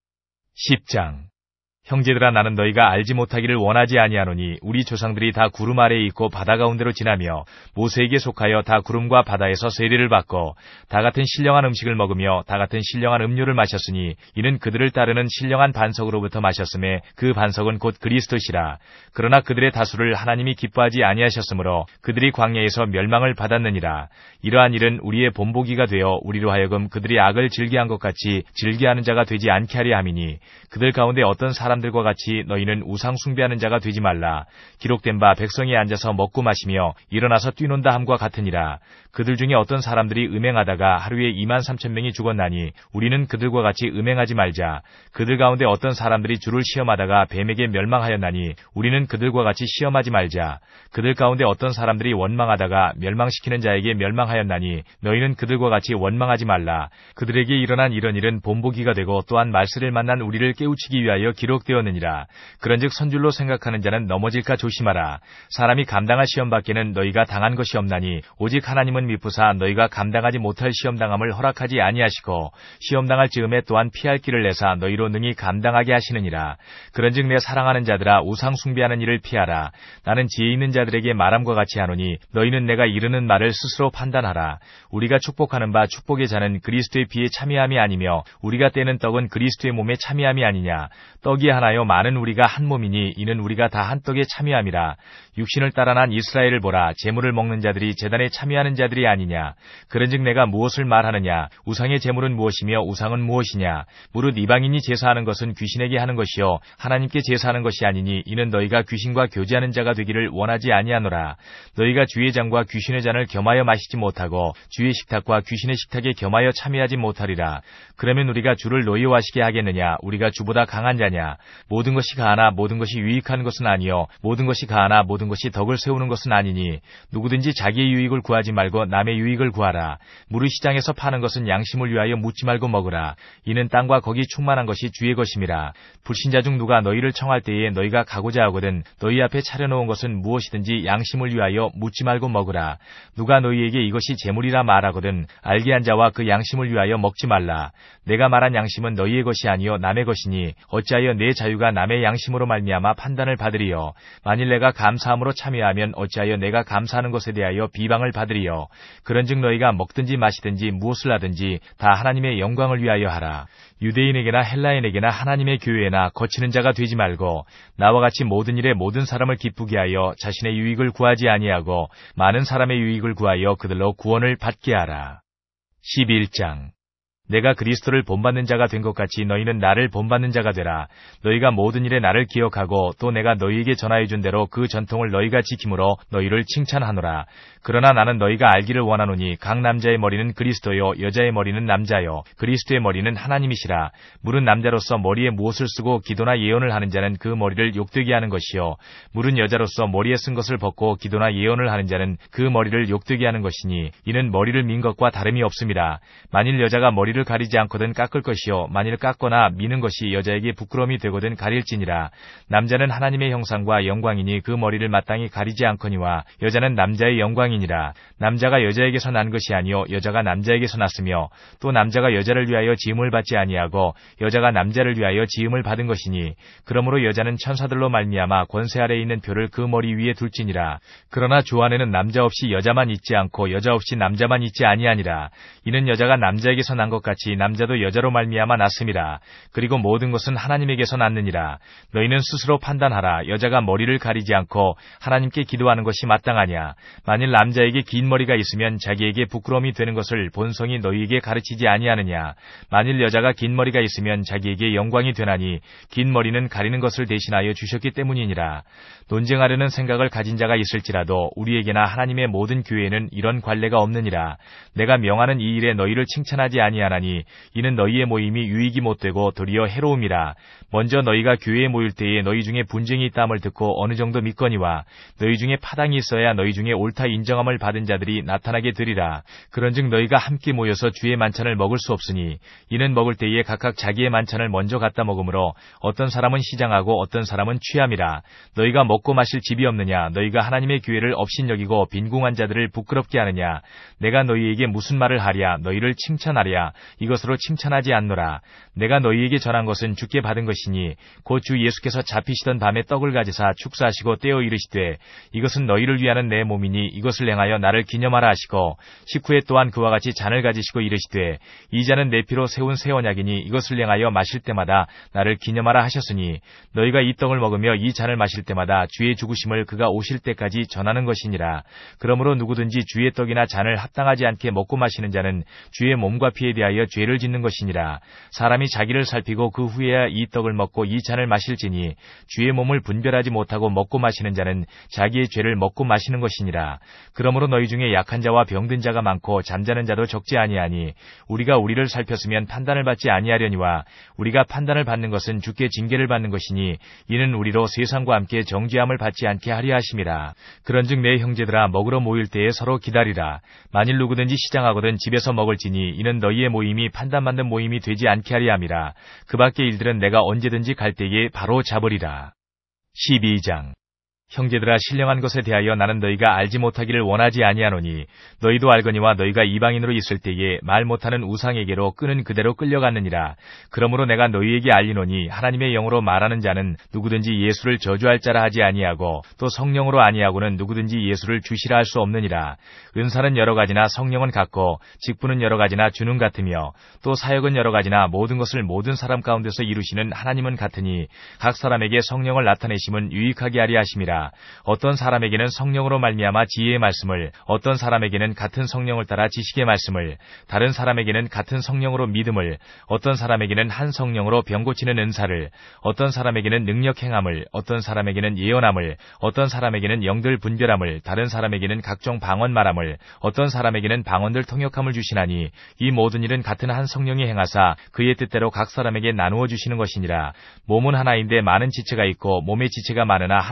십 장. 형제들아 나는 너희가 알지 못하기를 원하지 아니하노니 우리 조상들이 다 구름 아래에 있고 바다 가운데로 지나며 모세에게 속하여 다 구름과 바다에서 세례를 받고 다 같은 신령한 음식을 먹으며 다 같은 신령한 음료를 마셨으니 이는 그들을 따르는 신령한 반석으로부터 마셨음에 그 반석은 곧 그리스도시라. 그러나 그들의 다수를 하나님이 기뻐하지 아니하셨으므로 그들이 광야에서 멸망을 받았느니라. 이러한 일은 우리의 본보기가 되어 우리로 하여금 그들이 악을 즐겨한 것 같이 즐겨하는 자가 되지 않게 하려 함이니 그들 가운데 어떤 사람 사람들과 같이 너희는 우상 숭배하는 자가 되지 말라. 기록된 바 백성이 앉아서 먹고 마시며 일어나서 뛰논다 함과 같으니라. 그들 중에 어떤 사람들이 음행하다가 하루에 이만 삼천 명이 죽었나니 우리는 그들과 같이 음행하지 말자. 그들 가운데 어떤 사람들이 주를 시험하다가 뱀에게 멸망하였나니 우리는 그들과 같이 시험하지 말자. 그들 가운데 어떤 사람들이 원망하다가 멸망시키는 자에게 멸망하였나니 너희는 그들과 같이 원망하지 말라. 그들에게 일어난 이런 일은 본보기가 되고 또한 말세를 만난 우리를 깨우치기 위하여 기록되었느니라. 그런즉 선줄로 생각하는 자는 넘어질까 조심하라. 사람이 감당할 시험 밖에는 너희가 당한 것이 없나니 오직 하나님은 미쁘사 너희가 감당하지 못할 시험당함을 허락하지 아니하시고 시험당할 즈음에 또한 피할 길을 내사 너희로 능히 감당하게 하시느니라. 그런즉 내 사랑하는 자들아 우상 숭배하는 일을 피하라. 나는 지혜 있는 자들에게 말함과 같이 하노니 너희는 내가 이르는 말을 스스로 판단하라. 우리가 축복하는 바 축복의 자는 그리스도의 피에 참여함이 아니며 우리가 떼는 떡은 그리스도의 몸에 참여함이 아니냐. 떡이 하나요 많은 우리가 한 몸이니 이는 우리가 다 한 떡에 참여함이라. 육신을 따라 난 이스라엘을 보라. 제물을 먹는 자들이 제단에 참여하는 자들이 아니냐. 그런즉 내가 무엇을 말하느냐. 우상의 제물은 무엇이며 우상은 무엇이냐. 무릇 이방인이 제사하는 것은 귀신에게 하는 것이요 하나님께 제사하는 것이 아니니 이는 너희가 귀신과 교제하는 자가 되기를 원하지 아니하노라. 너희가 주의 잔과 귀신의 잔을 겸하여 마시지 못하고 주의 식탁과 귀신의 식탁에 겸하여 참여하지 못하리라. 그러면 우리가 주를 노예화시게 하겠느냐. 우리가 주보다 강한 자냐. 모든 것이 가하나 모든 것이 유익한 것은 아니요 모든 것이 가하나 모든 것이 덕을 세우는 것은 아니니 누구든지 자기의 유익을 구하지 말고 남의 유익을 구하라. 무릇 시장에서 파는 것은 양심을 위하여 묻지 말고 먹으라. 이는 땅과 거기 충만한 것이 주의 것임이라. 불신자 중 누가 너희를 청할 때에 너희가 가고자 하거든 너희 앞에 차려놓은 것은 무엇이든지 양심을 위하여 묻지 말고 먹으라. 누가 너희에게 이것이 재물이라 말하거든 알게 한 자와 그 양심을 위하여 먹지 말라. 내가 말한 양심은 너희의 것이 아니요 남의 것이니 어찌하여 내 내 자유가 남의 양심으로 말미암아 판단을 받으리요. 만일 내가 감사함으로 참여하면 어찌하여 내가 감사하는 것에 대하여 비방을 받으리요. 그런즉 너희가 먹든지 마시든지 무엇을 하든지 다 하나님의 영광을 위하여 하라. 유대인에게나 헬라인에게나 하나님의 교회나 거치는 자가 되지 말고 나와 같이 모든 일에 모든 사람을 기쁘게 하여 자신의 유익을 구하지 아니하고 많은 사람의 유익을 구하여 그들로 구원을 받게 하라. 십일 장. 내가 그리스도를 본받는 자가 된 것 같이 너희는 나를 본받는 자가 되라. 너희가 모든 일에 나를 기억하고 또 내가 너희에게 전하여 준 대로 그 전통을 너희가 지킴으로 너희를 칭찬하노라. 그러나 나는 너희가 알기를 원하노니 각 남자의 머리는 그리스도요 여자의 머리는 남자요 그리스도의 머리는 하나님이시라. 물은 남자로서 머리에 무엇을 쓰고 기도나 예언을 하는 자는 그 머리를 욕되게 하는 것이요 물은 여자로서 머리에 쓴 것을 벗고 기도나 예언을 하는 자는 그 머리를 욕되게 하는 것이니 이는 머리를 민 것과 다름이 없습니다. 만일 여자가 머리를 가리지 않거든 깎을 것이요 만일 깎거나 미는 것이 여자에게 부끄러움이 되거든 가릴지니라. 남자는 하나님의 형상과 영광이니 그 머리를 마땅히 가리지 않거니와 여자는 남자의 영광이니라. 남자가 여자에게서 난 것이 아니요 여자가 남자에게서 났으며 또 남자가 여자를 위하여 지음을 받지 아니하고 여자가 남자를 위하여 지음을 받은 것이니 그러므로 여자는 천사들로 말미암아 권세 아래에 있는 표를 그 머리 위에 둘지니라. 그러나 주 안에는 남자 없이 여자만 있지 않고 여자 없이 남자만 있지 아니하니라. 이는 여자가 남자에게서 난 것 같이 남자도 여자로 말미암아 났음이라. 그리고 모든 것은 하나님에게서 났느니라. 너희는 스스로 판단하라. 여자가 머리를 가리지 않고 하나님께 기도하는 것이 마땅하냐. 만일 남자에게 긴 머리가 있으면 자기에게 부끄러움이 되는 것을 본성이 너희에게 가르치지 아니하느냐. 만일 여자가 긴 머리가 있으면 자기에게 영광이 되나니 긴 머리는 가리는 것을 대신하여 주셨기 때문이니라. 논쟁하려는 생각을 가진 자가 있을지라도 우리에게나 하나님의 모든 교회에는 이런 관례가 없느니라. 내가 명하는 이 일에 너희를 칭찬하지 아니하나니 이는 너희의 모임이 유익이 못되고 도리어 해로움이라. 먼저 너희가 교회에 모일 때에 너희 중에 분쟁이 있다함을 듣고 어느 정도 믿거니와 너희 중에 파당이 있어야 너희 중에 옳다 인정함을 받은 자들이 나타나게 되리라. 그런즉 너희가 함께 모여서 주의 만찬을 먹을 수 없으니 이는 먹을 때에 각각 자기의 만찬을 먼저 갖다 먹으므로 어떤 사람은 시장하고 어떤 사람은 취함이라. 너희가 먹고 마실 집이 없느냐. 너희가 하나님의 교회를 업신여기고 빈궁한 자들을 부끄럽게 하느냐. 내가 너희에게 무슨 말을 하랴. 너희를 칭찬하랴. 이것으로 칭찬하지 않노라. 내가 너희에게 전한 것은 주께 받은 것이니 곧 주 예수께서 잡히시던 밤에 떡을 가지사 축사하시고 떼어 이르시되 이것은 너희를 위하는 내 몸이니 이것을 행하여 나를 기념하라 하시고 식후에 또한 그와 같이 잔을 가지시고 이르시되 이 잔은 내 피로 세운 새 언약이니 이것을 행하여 마실 때마다 나를 기념하라 하셨으니 너희가 이 떡을 먹으며 이 잔을 마실 때마다 주의 죽으심을 그가 오실 때까지 전하는 것이니라. 그러므로 누구든지 주의 떡이나 잔을 합당하지 않게 먹고 마시는 자는 주의 몸과 피에 대하여 죄를 짓는 것이니라. 사람이 자기를 살피고 그 후에야 이 떡을 먹고 이 잔을 마실지니 주의 몸을 분별하지 못하고 먹고 마시는 자는 자기의 죄를 먹고 마시는 것이니라. 그러므로 너희 중에 약한 자와 병든 자가 많고 잠자는 자도 적지 아니하니 우리가 우리를 살폈으면 판단을 받지 아니하려니와 우리가 판단을 받는 것은 주께 징계를 받는 것이니 이는 우리로 세상과 함께 정죄함을 받지 않게 하려 하심이라. 그런즉 내 형제들아 먹으러 모일 때에 서로 기다리라. 만일 누구든지 시장하거든 집에서 먹을지니 이는 너희의 모임이 판단받는 모임이 되지 않게 하려 함이라. 그 밖의 일들은 내가 언제든지 갈 때에 바로 잡으리라. 십이 장. 형제들아 신령한 것에 대하여 나는 너희가 알지 못하기를 원하지 아니하노니 너희도 알거니와 너희가 이방인으로 있을 때에 말 못하는 우상에게로 끄는 그대로 끌려갔느니라. 그러므로 내가 너희에게 알리노니 하나님의 영으로 말하는 자는 누구든지 예수를 저주할 자라 하지 아니하고 또 성령으로 아니하고는 누구든지 예수를 주시라 할 수 없느니라. 은사는 여러 가지나 성령은 같고 직분은 여러 가지나 주는 같으며 또 사역은 여러 가지나 모든 것을 모든 사람 가운데서 이루시는 하나님은 같으니 각 사람에게 성령을 나타내심은 유익하게 하리 하심이라. 어떤 사람에게는 성령으로 말미암아 지혜의 말씀을, 어떤 사람에게는 같은 성령을 따라 지식의 말씀을, 다른 사람에게는 같은 성령으로 믿음을, 어떤 사람에게는 한 성령으로 병 고치는 은사를, 어떤 사람에게는 능력 행함을, 어떤 사람에게는 예언함을, 어떤 사람에게는 영들 분별함을, 다른 사람에게는 각종 방언 말함을, 어떤 사람에게는 방언들 통역함을 주시나니 이 모든 일은 같은 한 성령이 행하사 그의 뜻대로 각 사람에게 나누어 주시는 것이니라. 몸은 하나인데 많은 지체가 있고 몸의 지체가 많으나 한 몸인과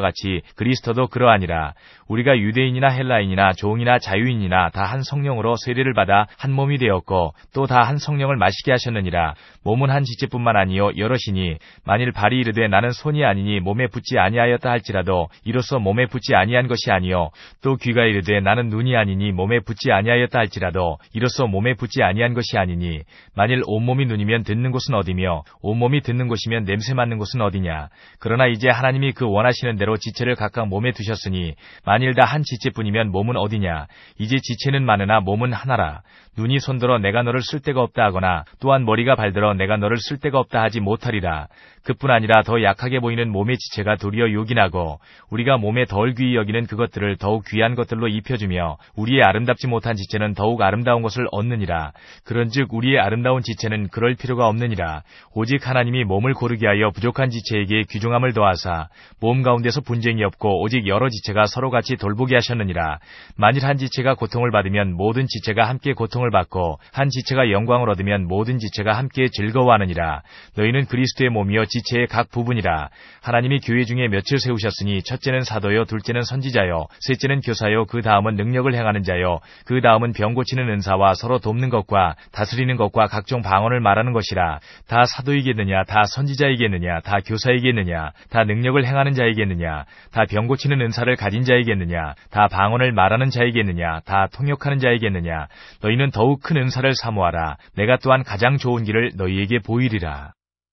같이 그리스도도 그러하니라. 우리가 유대인이나 헬라인이나 종이나 자유인이나 다 한 성령으로 세례를 받아 한 몸이 되었고 또 다 한 성령을 마시게 하셨느니라. 몸은 한 지체뿐만 아니요 여럿이니 만일 발이 이르되 나는 손이 아니니 몸에 붙지 아니하였다 할지라도 이로써 몸에 붙지 아니한 것이 아니요 또 귀가 이르되 나는 눈이 아니니 몸에 붙지 아니하였다 할지라도 이로써 몸에 붙지 아니한 것이 아니니 만일 온몸이 눈이면 듣는 곳은 어디며 온몸이 듣는 곳이면 냄새 맡는 곳은 어디냐. 그러나 이제 하나님이 그 원하시는 대로 지체를 각각 몸에 두셨으니 만일 다 한 지체뿐이면 몸은 어디냐. 이제 지체는 많으나 몸은 하나라. 눈이 손들어 내가 너를 쓸데가 없다 하거나 또한 머리가 발들어 내가 너를 쓸데가 없다 하지 못하리라. 그뿐 아니라 더 약하게 보이는 몸의 지체가 도리어 요긴하고 우리가 몸에 덜 귀히 여기는 그것들을 더욱 귀한 것들로 입혀주며 우리의 아름답지 못한 지체는 더욱 아름다운 것을 얻느니라. 그런즉 우리의 아름다운 지체는 그럴 필요가 없느니라. 오직 하나님이 몸을 고르게 하여 부족한 지체에게 귀중함을 더하사 몸 가운데서 분쟁이 없고 오직 여러 지체가 서로 같이 돌보게 하셨느니라. 만일 한 지체가 고통을 받으면 모든 지체가 함께 고통을 받고 한 지체가 영광을 얻으면 모든 지체가 함께 즐거워하느니라. 너희는 그리스도의 몸이요 지체의 각 부분이라. 하나님이 교회 중에 몇을 세우셨으니 첫째는 사도요 둘째는 선지자요 셋째는 교사요 그 다음은 능력을 행하는 자요 그 다음은 병 고치는 은사와 서로 돕는 것과 다스리는 것과 각종 방언을 말하는 것이라. 다 사도이겠느냐 다 선지자이겠느냐 다 교사이겠느냐 다 능력을 행하는 자이겠느냐 다 병 고치는 은사를 가진 자이겠느냐 다 방언을 말하는 자이겠느냐 다 통역하는 자이겠느냐. 너희는 더욱 큰 은사를 사모하라. 내가 또한 가장 좋은 길을 너희에게 보이리라.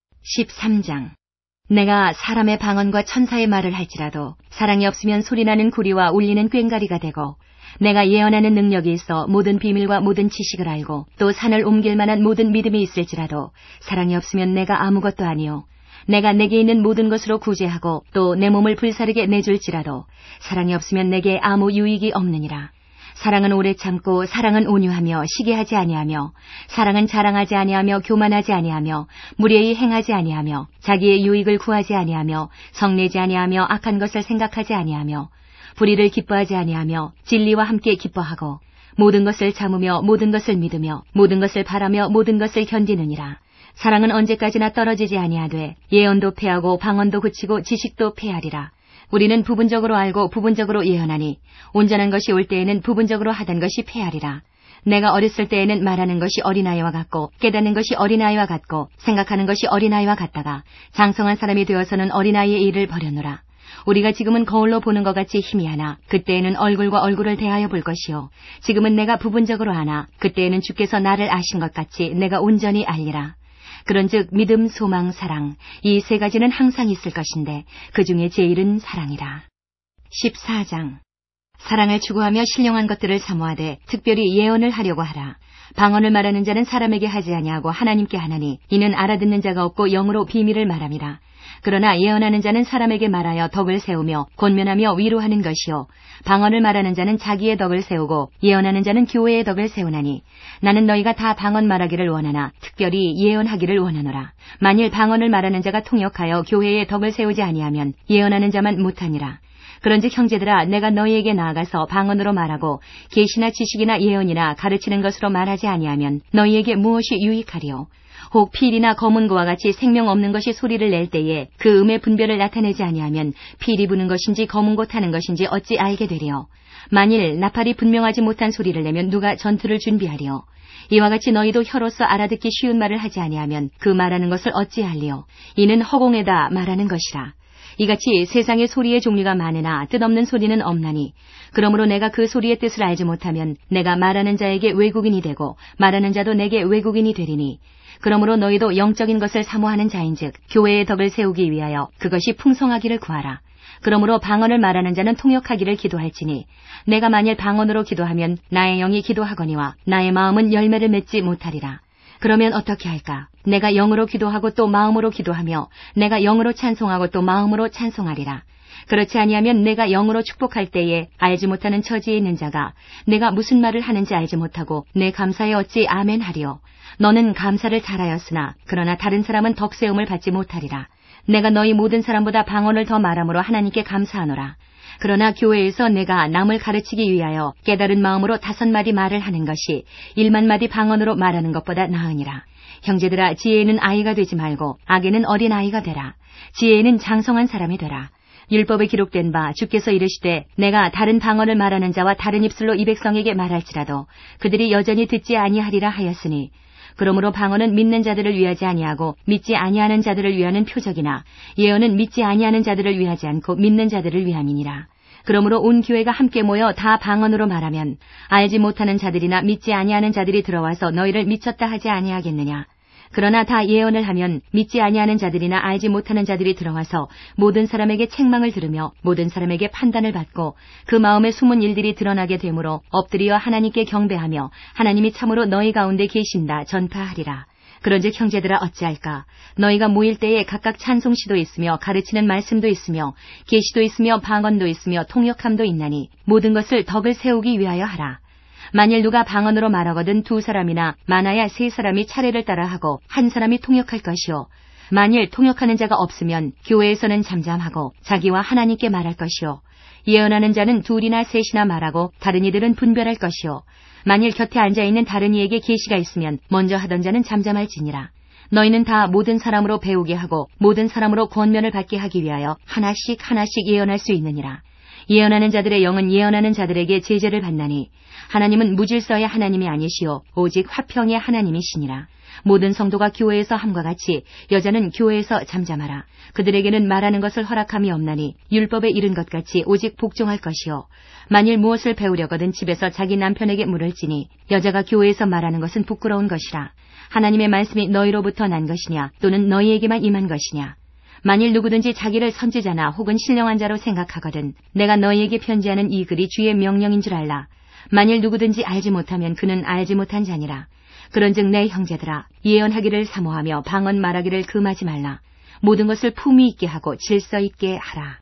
십삼 장. 내가 사람의 방언과 천사의 말을 할지라도 사랑이 없으면 소리나는 구리와 울리는 꽹과리가 되고 내가 예언하는 능력이 있어 모든 비밀과 모든 지식을 알고 또 산을 옮길 만한 모든 믿음이 있을지라도 사랑이 없으면 내가 아무것도 아니요 내가 내게 있는 모든 것으로 구제하고 또 내 몸을 불사르게 내줄지라도 사랑이 없으면 내게 아무 유익이 없느니라. 사랑은 오래 참고 사랑은 온유하며 시기하지 아니하며 사랑은 자랑하지 아니하며 교만하지 아니하며 무례히 행하지 아니하며 자기의 유익을 구하지 아니하며 성내지 아니하며 악한 것을 생각하지 아니하며 불의를 기뻐하지 아니하며 진리와 함께 기뻐하고 모든 것을 참으며 모든 것을 믿으며 모든 것을 바라며 모든 것을 견디느니라. 사랑은 언제까지나 떨어지지 아니하되 예언도 패하고 방언도 그치고 지식도 패하리라. 우리는 부분적으로 알고 부분적으로 예언하니 온전한 것이 올 때에는 부분적으로 하던 것이 패하리라. 내가 어렸을 때에는 말하는 것이 어린아이와 같고 깨닫는 것이 어린아이와 같고 생각하는 것이 어린아이와 같다가 장성한 사람이 되어서는 어린아이의 일을 버렸노라. 우리가 지금은 거울로 보는 것 같이 희미하나 그때에는 얼굴과 얼굴을 대하여 볼 것이요 지금은 내가 부분적으로 아나 그때에는 주께서 나를 아신 것 같이 내가 온전히 알리라. 그런즉 믿음, 소망, 사랑 이 세 가지는 항상 있을 것인데 그 중에 제일은 사랑이라. 십사 장. 사랑을 추구하며 신령한 것들을 사모하되 특별히 예언을 하려고 하라. 방언을 말하는 자는 사람에게 하지 아니하고 하나님께 하나니 이는 알아듣는 자가 없고 영으로 비밀을 말함이라. 그러나 예언하는 자는 사람에게 말하여 덕을 세우며 권면하며 위로하는 것이요 방언을 말하는 자는 자기의 덕을 세우고 예언하는 자는 교회의 덕을 세우나니 나는 너희가 다 방언 말하기를 원하나 특별히 예언하기를 원하노라. 만일 방언을 말하는 자가 통역하여 교회의 덕을 세우지 아니하면 예언하는 자만 못하니라. 그런즉 형제들아 내가 너희에게 나아가서 방언으로 말하고 계시나 지식이나 예언이나 가르치는 것으로 말하지 아니하면 너희에게 무엇이 유익하리요. 혹 필이나 검은 고와 같이 생명 없는 것이 소리를 낼 때에 그 음의 분별을 나타내지 아니하면 필이 부는 것인지 검은 고 타는 것인지 어찌 알게 되리요. 만일 나팔이 분명하지 못한 소리를 내면 누가 전투를 준비하리요. 이와 같이 너희도 혀로서 알아듣기 쉬운 말을 하지 아니하면 그 말하는 것을 어찌 알리요. 이는 허공에다 말하는 것이라. 이같이 세상의 소리의 종류가 많으나 뜻없는 소리는 없나니 그러므로 내가 그 소리의 뜻을 알지 못하면 내가 말하는 자에게 외국인이 되고 말하는 자도 내게 외국인이 되리니 그러므로 너희도 영적인 것을 사모하는 자인즉 교회의 덕을 세우기 위하여 그것이 풍성하기를 구하라. 그러므로 방언을 말하는 자는 통역하기를 기도할지니 내가 만일 방언으로 기도하면 나의 영이 기도하거니와 나의 마음은 열매를 맺지 못하리라. 그러면 어떻게 할까? 내가 영으로 기도하고 또 마음으로 기도하며 내가 영으로 찬송하고 또 마음으로 찬송하리라. 그렇지 아니하면 내가 영으로 축복할 때에 알지 못하는 처지에 있는 자가 내가 무슨 말을 하는지 알지 못하고 내 감사에 어찌 아멘 하리요. 너는 감사를 잘하였으나 그러나 다른 사람은 덕세움을 받지 못하리라. 내가 너희 모든 사람보다 방언을 더 말함으로 하나님께 감사하노라. 그러나 교회에서 내가 남을 가르치기 위하여 깨달은 마음으로 다섯 마디 말을 하는 것이 일만 마디 방언으로 말하는 것보다 나으니라. 형제들아 지혜에는 아이가 되지 말고 악에는 어린 아이가 되라. 지혜에는 장성한 사람이 되라. 율법에 기록된 바 주께서 이르시되 내가 다른 방언을 말하는 자와 다른 입술로 이 백성에게 말할지라도 그들이 여전히 듣지 아니하리라 하였으니 그러므로 방언은 믿는 자들을 위하지 아니하고 믿지 아니하는 자들을 위하는 표적이나 예언은 믿지 아니하는 자들을 위하지 않고 믿는 자들을 위함이니라. 그러므로 온 교회가 함께 모여 다 방언으로 말하면 알지 못하는 자들이나 믿지 아니하는 자들이 들어와서 너희를 미쳤다 하지 아니하겠느냐. 그러나 다 예언을 하면 믿지 아니하는 자들이나 알지 못하는 자들이 들어와서 모든 사람에게 책망을 들으며 모든 사람에게 판단을 받고 그 마음에 숨은 일들이 드러나게 되므로 엎드려 하나님께 경배하며 하나님이 참으로 너희 가운데 계신다 전파하리라. 그런즉 형제들아 어찌할까? 너희가 모일 때에 각각 찬송시도 있으며 가르치는 말씀도 있으며 계시도 있으며 방언도 있으며 통역함도 있나니 모든 것을 덕을 세우기 위하여 하라. 만일 누가 방언으로 말하거든 두 사람이나 많아야 세 사람이 차례를 따라 하고 한 사람이 통역할 것이요. 만일 통역하는 자가 없으면 교회에서는 잠잠하고 자기와 하나님께 말할 것이요. 예언하는 자는 둘이나 셋이나 말하고 다른 이들은 분별할 것이요. 만일 곁에 앉아있는 다른 이에게 계시가 있으면 먼저 하던 자는 잠잠할지니라. 너희는 다 모든 사람으로 배우게 하고 모든 사람으로 권면을 받게 하기 위하여 하나씩 하나씩 예언할 수 있느니라. 예언하는 자들의 영은 예언하는 자들에게 제재를 받나니 하나님은 무질서의 하나님이 아니시오 오직 화평의 하나님이시니라. 모든 성도가 교회에서 함과 같이 여자는 교회에서 잠잠하라. 그들에게는 말하는 것을 허락함이 없나니 율법에 이른 것 같이 오직 복종할 것이요. 만일 무엇을 배우려거든 집에서 자기 남편에게 물을지니 여자가 교회에서 말하는 것은 부끄러운 것이라. 하나님의 말씀이 너희로부터 난 것이냐 또는 너희에게만 임한 것이냐. 만일 누구든지 자기를 선지자나 혹은 신령한 자로 생각하거든 내가 너희에게 편지하는 이 글이 주의 명령인 줄 알라. 만일 누구든지 알지 못하면 그는 알지 못한 자니라. 그런즉 내 형제들아 예언하기를 사모하며 방언 말하기를 금하지 말라. 모든 것을 품위 있게 하고 질서 있게 하라.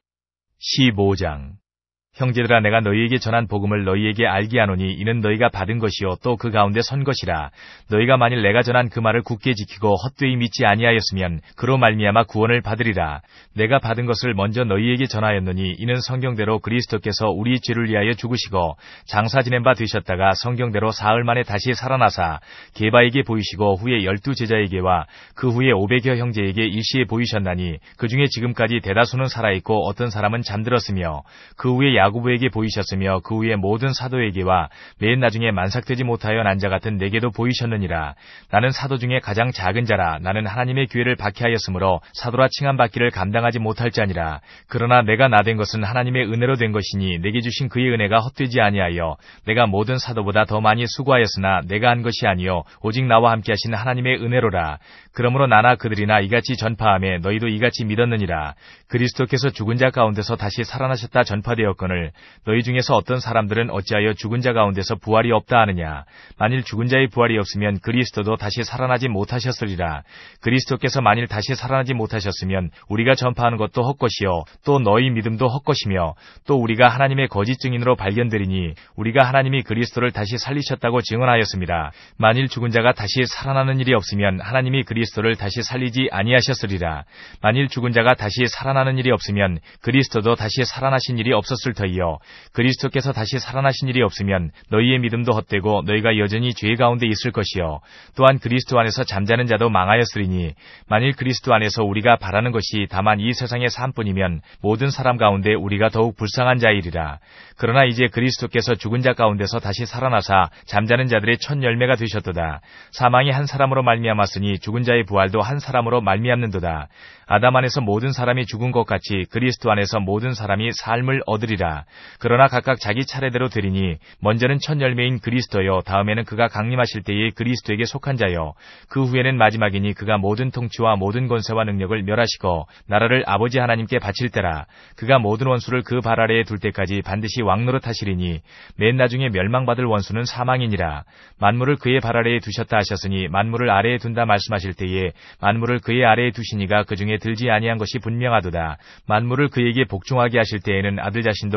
십오 장. 형제들아 내가 너희에게 전한 복음을 너희에게 알게 하노니 이는 너희가 받은 것이요 또 그 가운데 선 것이라. 너희가 만일 내가 전한 그 말을 굳게 지키고 헛되이 믿지 아니하였으면 그로 말미암아 구원을 받으리라. 내가 받은 것을 먼저 너희에게 전하였노니 이는 성경대로 그리스도께서 우리 죄를 위하여 죽으시고 장사 지낸 바 되셨다가 성경대로 사흘 만에 다시 살아나사 게바에게 보이시고 후에 열두 제자에게와 그 후에 오백여 형제에게 일시에 보이셨나니 그 중에 지금까지 대다수는 살아있고 어떤 사람은 잠들었으며 그 후에 야고보에게 보이셨으며 그 후에 모든 사도에게와 맨 나중에 만삭되지 못하여 난 자 같은 내게도 보이셨느니라. 나는 사도 중에 가장 작은 자라. 나는 하나님의 교회를 박해하였으므로 사도라 칭함받기를 감당하지 못할 자니라. 그러나 내가 나된 것은 하나님의 은혜로 된 것이니 내게 주신 그의 은혜가 헛되지 아니하여 내가 모든 사도보다 더 많이 수고하였으나 내가 한 것이 아니요 오직 나와 함께 하신 하나님의 은혜로라. 그러므로 나나 그들이나 이같이 전파하며 너희도 이같이 믿었느니라. 그리스도께서 죽은 자 가운데서 다시 살아나셨다 전파되었거늘 너희 중에서 어떤 사람들은 어찌하여 죽은 자 가운데서 부활이 없다 하느냐. 만일 죽은 자의 부활이 없으면 그리스도도 다시 살아나지 못하셨으리라. 그리스도께서 만일 다시 살아나지 못하셨으면 우리가 전파하는 것도 헛것이요 또 너희 믿음도 헛것이며 또 우리가 하나님의 거짓 증인으로 발견되리니 우리가 하나님이 그리스도를 다시 살리셨다고 증언하였습니다. 만일 죽은 자가 다시 살아나는 일이 없으면 하나님이 그리스도를 다시 살리지 아니하셨으리라. 만일 죽은 자가 다시 살아나는 일이 없으면 그리스도도 다시 살아나신 일이 없었을 터이요 그리스도께서 다시 살아나신 일이 없으면 너희의 믿음도 헛되고 너희가 여전히 죄 가운데 있을 것이요 또한 그리스도 안에서 잠자는 자도 망하였으리니 만일 그리스도 안에서 우리가 바라는 것이 다만 이 세상의 삶뿐이면 모든 사람 가운데 우리가 더욱 불쌍한 자이리라. 그러나 이제 그리스도께서 죽은 자 가운데서 다시 살아나사 잠자는 자들의 첫 열매가 되셨도다. 사망이 한 사람으로 말미암았으니 죽은 자의 부활도 한 사람으로 말미암는도다. 아담 안에서 모든 사람이 죽은 것 같이 그리스도 안에서 모든 사람이 삶을 얻으리라. 그러나 각각 자기 차례대로 되리니 먼저는 첫 열매인 그리스도요 다음에는 그가 강림하실 때에 그리스도에게 속한 자요 그 후에는 마지막이니 그가 모든 통치와 모든 권세와 능력을 멸하시고 나라를 아버지 하나님께 바칠 때라. 그가 모든 원수를 그 발 아래에 둘 때까지 반드시 왕노릇 하시리니 맨 나중에 멸망받을 원수는 사망이니라. 만물을 그의 발 아래에 두셨다 하셨으니 만물을 아래에 둔다 말씀하실 때에 만물을 그의 아래에 두시니가 그 중에 들지 아니한 것이 분명하도다. 만물을 그에게 복종하게 하실 때에는 아들 자신도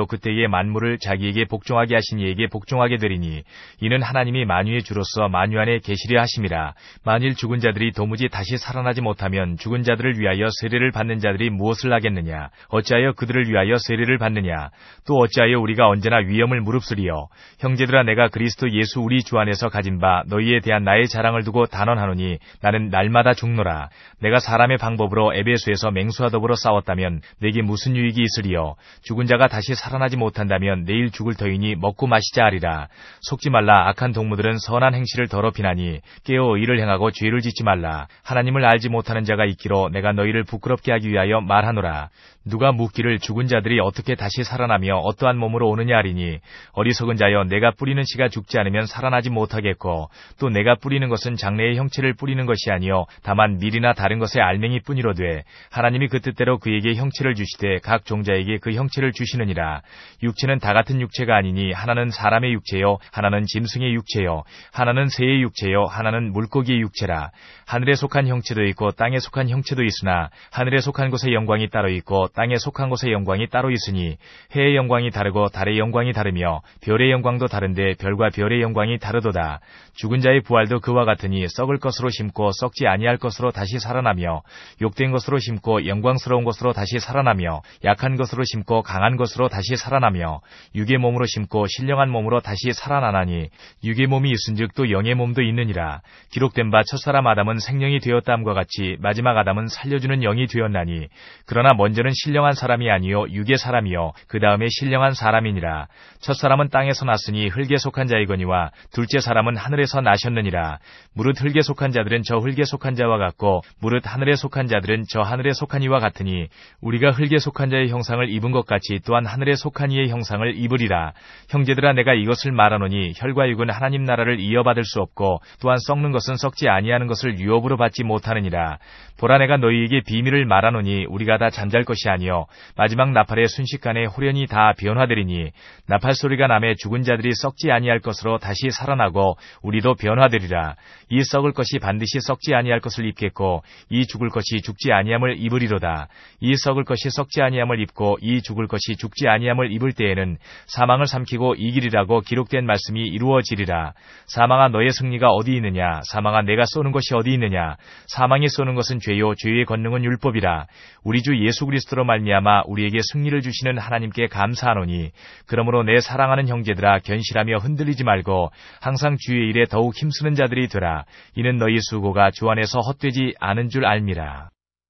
이도 그때의 만물을 자기에게 복종하게 하신 이에게 복종하게 되리니 이는 하나님이 만유의 주로서 만유 안에 계시려 하심이라. 만일 죽은 자들이 도무지 다시 살아나지 못하면 죽은 자들을 위하여 세례를 받는 자들이 무엇을 하겠느냐? 어찌하여 그들을 위하여 세례를 받느냐? 또 어찌하여 우리가 언제나 위험을 무릅쓰리요? 형제들아, 내가 그리스도 예수 우리 주 안에서 가진 바 너희에 대한 나의 자랑을 두고 단언하노니 나는 날마다 죽노라. 내가 사람의 방법으로 에베소에서 맹수와 더불어 싸웠다면 내게 무슨 유익이 있으리요? 죽은 자가 다시 살아나지 못한다면 내일 죽을 터이니 먹고 마시자 하리라. 속지 말라. 악한 동무들은 선한 행실을 더럽히나니 깨어 의를 행하고 죄를 짓지 말라. 하나님을 알지 못하는 자가 있기로 내가 너희를 부끄럽게 하기 위하여 말하노라. 누가 묻기를 죽은 자들이 어떻게 다시 살아나며 어떠한 몸으로 오느냐 하리니 어리석은 자여, 내가 뿌리는 씨가 죽지 않으면 살아나지 못하겠고 또 내가 뿌리는 것은 장래의 형체를 뿌리는 것이 아니요 다만 밀이나 다른 것의 알맹이 뿐이로되 하나님이 그 뜻대로 그에게 형체를 주시되 각 종자에게 그 형체를 주시느니라. 육체는 다 같은 육체가 아니니 하나는 사람의 육체요 하나는 짐승의 육체요 하나는 새의 육체요 하나는 물고기의 육체라. 하늘에 속한 형체도 있고 땅에 속한 형체도 있으나 하늘에 속한 곳의 영광이 따로 있고 땅에 속한 곳의 영광이 따로 있으니 해의 영광이 다르고 달의 영광이 다르며 별의 영광도 다른데 별과 별의 영광이 다르도다. 죽은 자의 부활도 그와 같으니 썩을 것으로 심고 썩지 아니할 것으로 다시 살아나며 욕된 것으로 심고 영광스러운 것으로 다시 살아나며 약한 것으로 심고 강한 것으로 다시 살아나며 육의 몸으로 심고 신령한 몸으로 다시 살아나나니 육의 몸이 있은즉 또 영의 몸도 있느니라. 기록된 바 첫사람 아담은 생명이 되었다함과 같이 마지막 아담은 살려주는 영이 되었나니 그러나 먼저는 신령한 사람이 아니요 육의 사람이요 그 다음에 신령한 사람이니라. 첫사람은 땅에서 났으니 흙에 속한 자이거니와 둘째 사람은 하늘에서 나셨느니라. 무릇 흙에 속한 자들은 저 흙에 속한 자와 같고 무릇 하늘에 속한 자들은 저 하늘에 속한 이와 같으니 우리가 흙에 속한 자의 형상을 입은 것 같이 또한 하늘에 속한 이의 형상을 입으리라. 형제들아, 내가 이것을 말하노니 혈과 육은 하나님 나라를 이어받을 수 없고 또한 썩는 것은 썩지 아니하는 것을 유업으로 받지 못하느니라. 보라, 내가 너희에게 비밀을 말하노니 우리가 다 잠잘 것이 아니요 마지막 나팔의 순식간에 호련히 다 변화되리니 나팔 소리가 나매 죽은 자들이 썩지 아니할 것으로 다시 살아나고 우리도 변화되리라. 이 썩을 것이 반드시 썩지 아니할 것을 입겠고 이 죽을 것이 죽지 아니함을 입으리로다. 이 썩을 것이 썩지 아니함을 입고 이 죽을 것이 죽지 아니함을 입을 때에는 사망을 삼키고 이기리라고 기록된 말씀이 이루어지리라. 사망아, 너의 승리가 어디 있느냐? 사망아, 내가 쏘는 것이 어디 있느냐? 사망이 쏘는 것은 죄요 죄의 권능은 율법이라. 우리 주 예수 그리스도로 말미암아 우리에게 승리를 주시는 하나님께 감사하노니 그러므로 내 사랑하는 형제들아, 견실하며 흔들리지 말고 항상 주의 일에 더욱 힘쓰는 자들이 되라. 이는 너희 수고가 주 안에서 헛되지 않은 줄 알미라.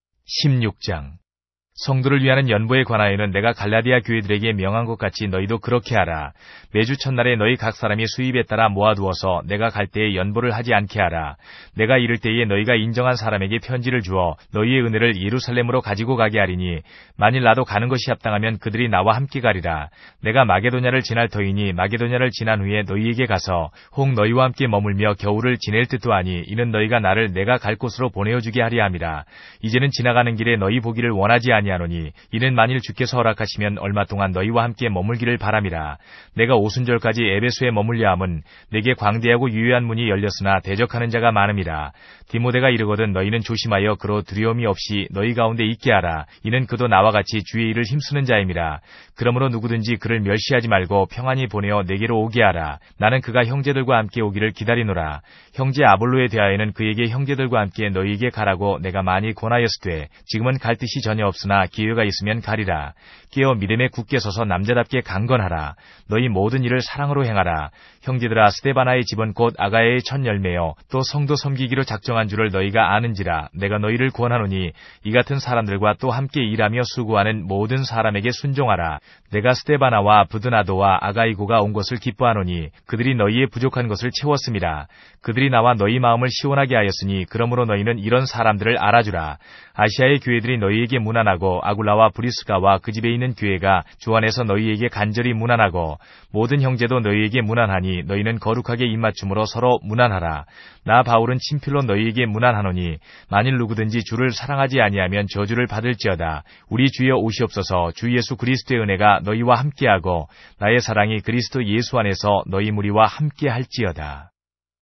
십육 장. 성도를 위하는 연보에 관하여는 내가 갈라디아 교회들에게 명한 것 같이 너희도 그렇게 하라. 매주 첫날에 너희 각 사람이 수입에 따라 모아두어서 내가 갈 때에 연보를 하지 않게 하라. 내가 이를 때에 너희가 인정한 사람에게 편지를 주어 너희의 은혜를 예루살렘으로 가지고 가게 하리니 만일 나도 가는 것이 합당하면 그들이 나와 함께 가리라. 내가 마게도냐를 지날 터이니 마게도냐를 지난 후에 너희에게 가서 혹 너희와 함께 머물며 겨울을 지낼 듯도 하니 이는 너희가 나를 내가 갈 곳으로 보내어주게 하려 함이라. 이제는 지나가는 길에 너희 보기를 원하지 아니 아니하노니 이는 만일 주께서 허락하시면 얼마 동안 너희와 함께 머물기를 바람이라. 내가 오순절까지 에베소에 머물려 함은 내게 광대하고 유효한 문이 열렸으나 대적하는 자가 많음이라. 디모데가 이르거든 너희는 조심하여 그로 두려움이 없이 너희 가운데 있게 하라. 이는 그도 나와 같이 주의 일을 힘쓰는 자임이라. 그러므로 누구든지 그를 멸시하지 말고 평안히 보내어 내게로 오게 하라. 나는 그가 형제들과 함께 오기를 기다리노라. 형제 아볼로에 대하여는 그에게 형제들과 함께 너희에게 가라고 내가 많이 권하였으되 지금은 갈 뜻이 전혀 없으나 기회가 있으면 가리라. 깨어 믿음에 굳게 서서 남자답게 강건하라. 너희 모든 일을 사랑으로 행하라. 형제들아, 스데바나의 집은 곧 아가야의 첫 열매요 또 성도 섬기기로 작정한 줄을 너희가 아는지라. 내가 너희를 권하노니 이 같은 사람들과 또 함께 일하며 수고하는 모든 사람에게 순종하라. 내가 스데바나와 부드나도와 아가이고가 온 것을 기뻐하노니 그들이 너희의 부족한 것을 채웠음이라. 그들이 나와 너희 마음을 시원하게 하였으니 그러므로 너희는 이런 사람들을 알아주라. 아시아의 교회들이 너희에게 문안하고 아굴라와 브리스가와 그 집에 있는 교회가 주 안에서 너희에게 간절히 문안하고 모든 형제도 너희에게 문안하니 너희는 거룩하게 입맞춤으로 서로 문안하라. 나 바울은 친필로 너희에게 문안하노니 만일 누구든지 주를 사랑하지 아니하면 저주를 받을지어다. 우리 주여 오시옵소서. 주 예수 그리스도의 은혜가 너희와 함께하고 나의 사랑이 그리스도 예수 안에서 너희 무리와 함께할지어다.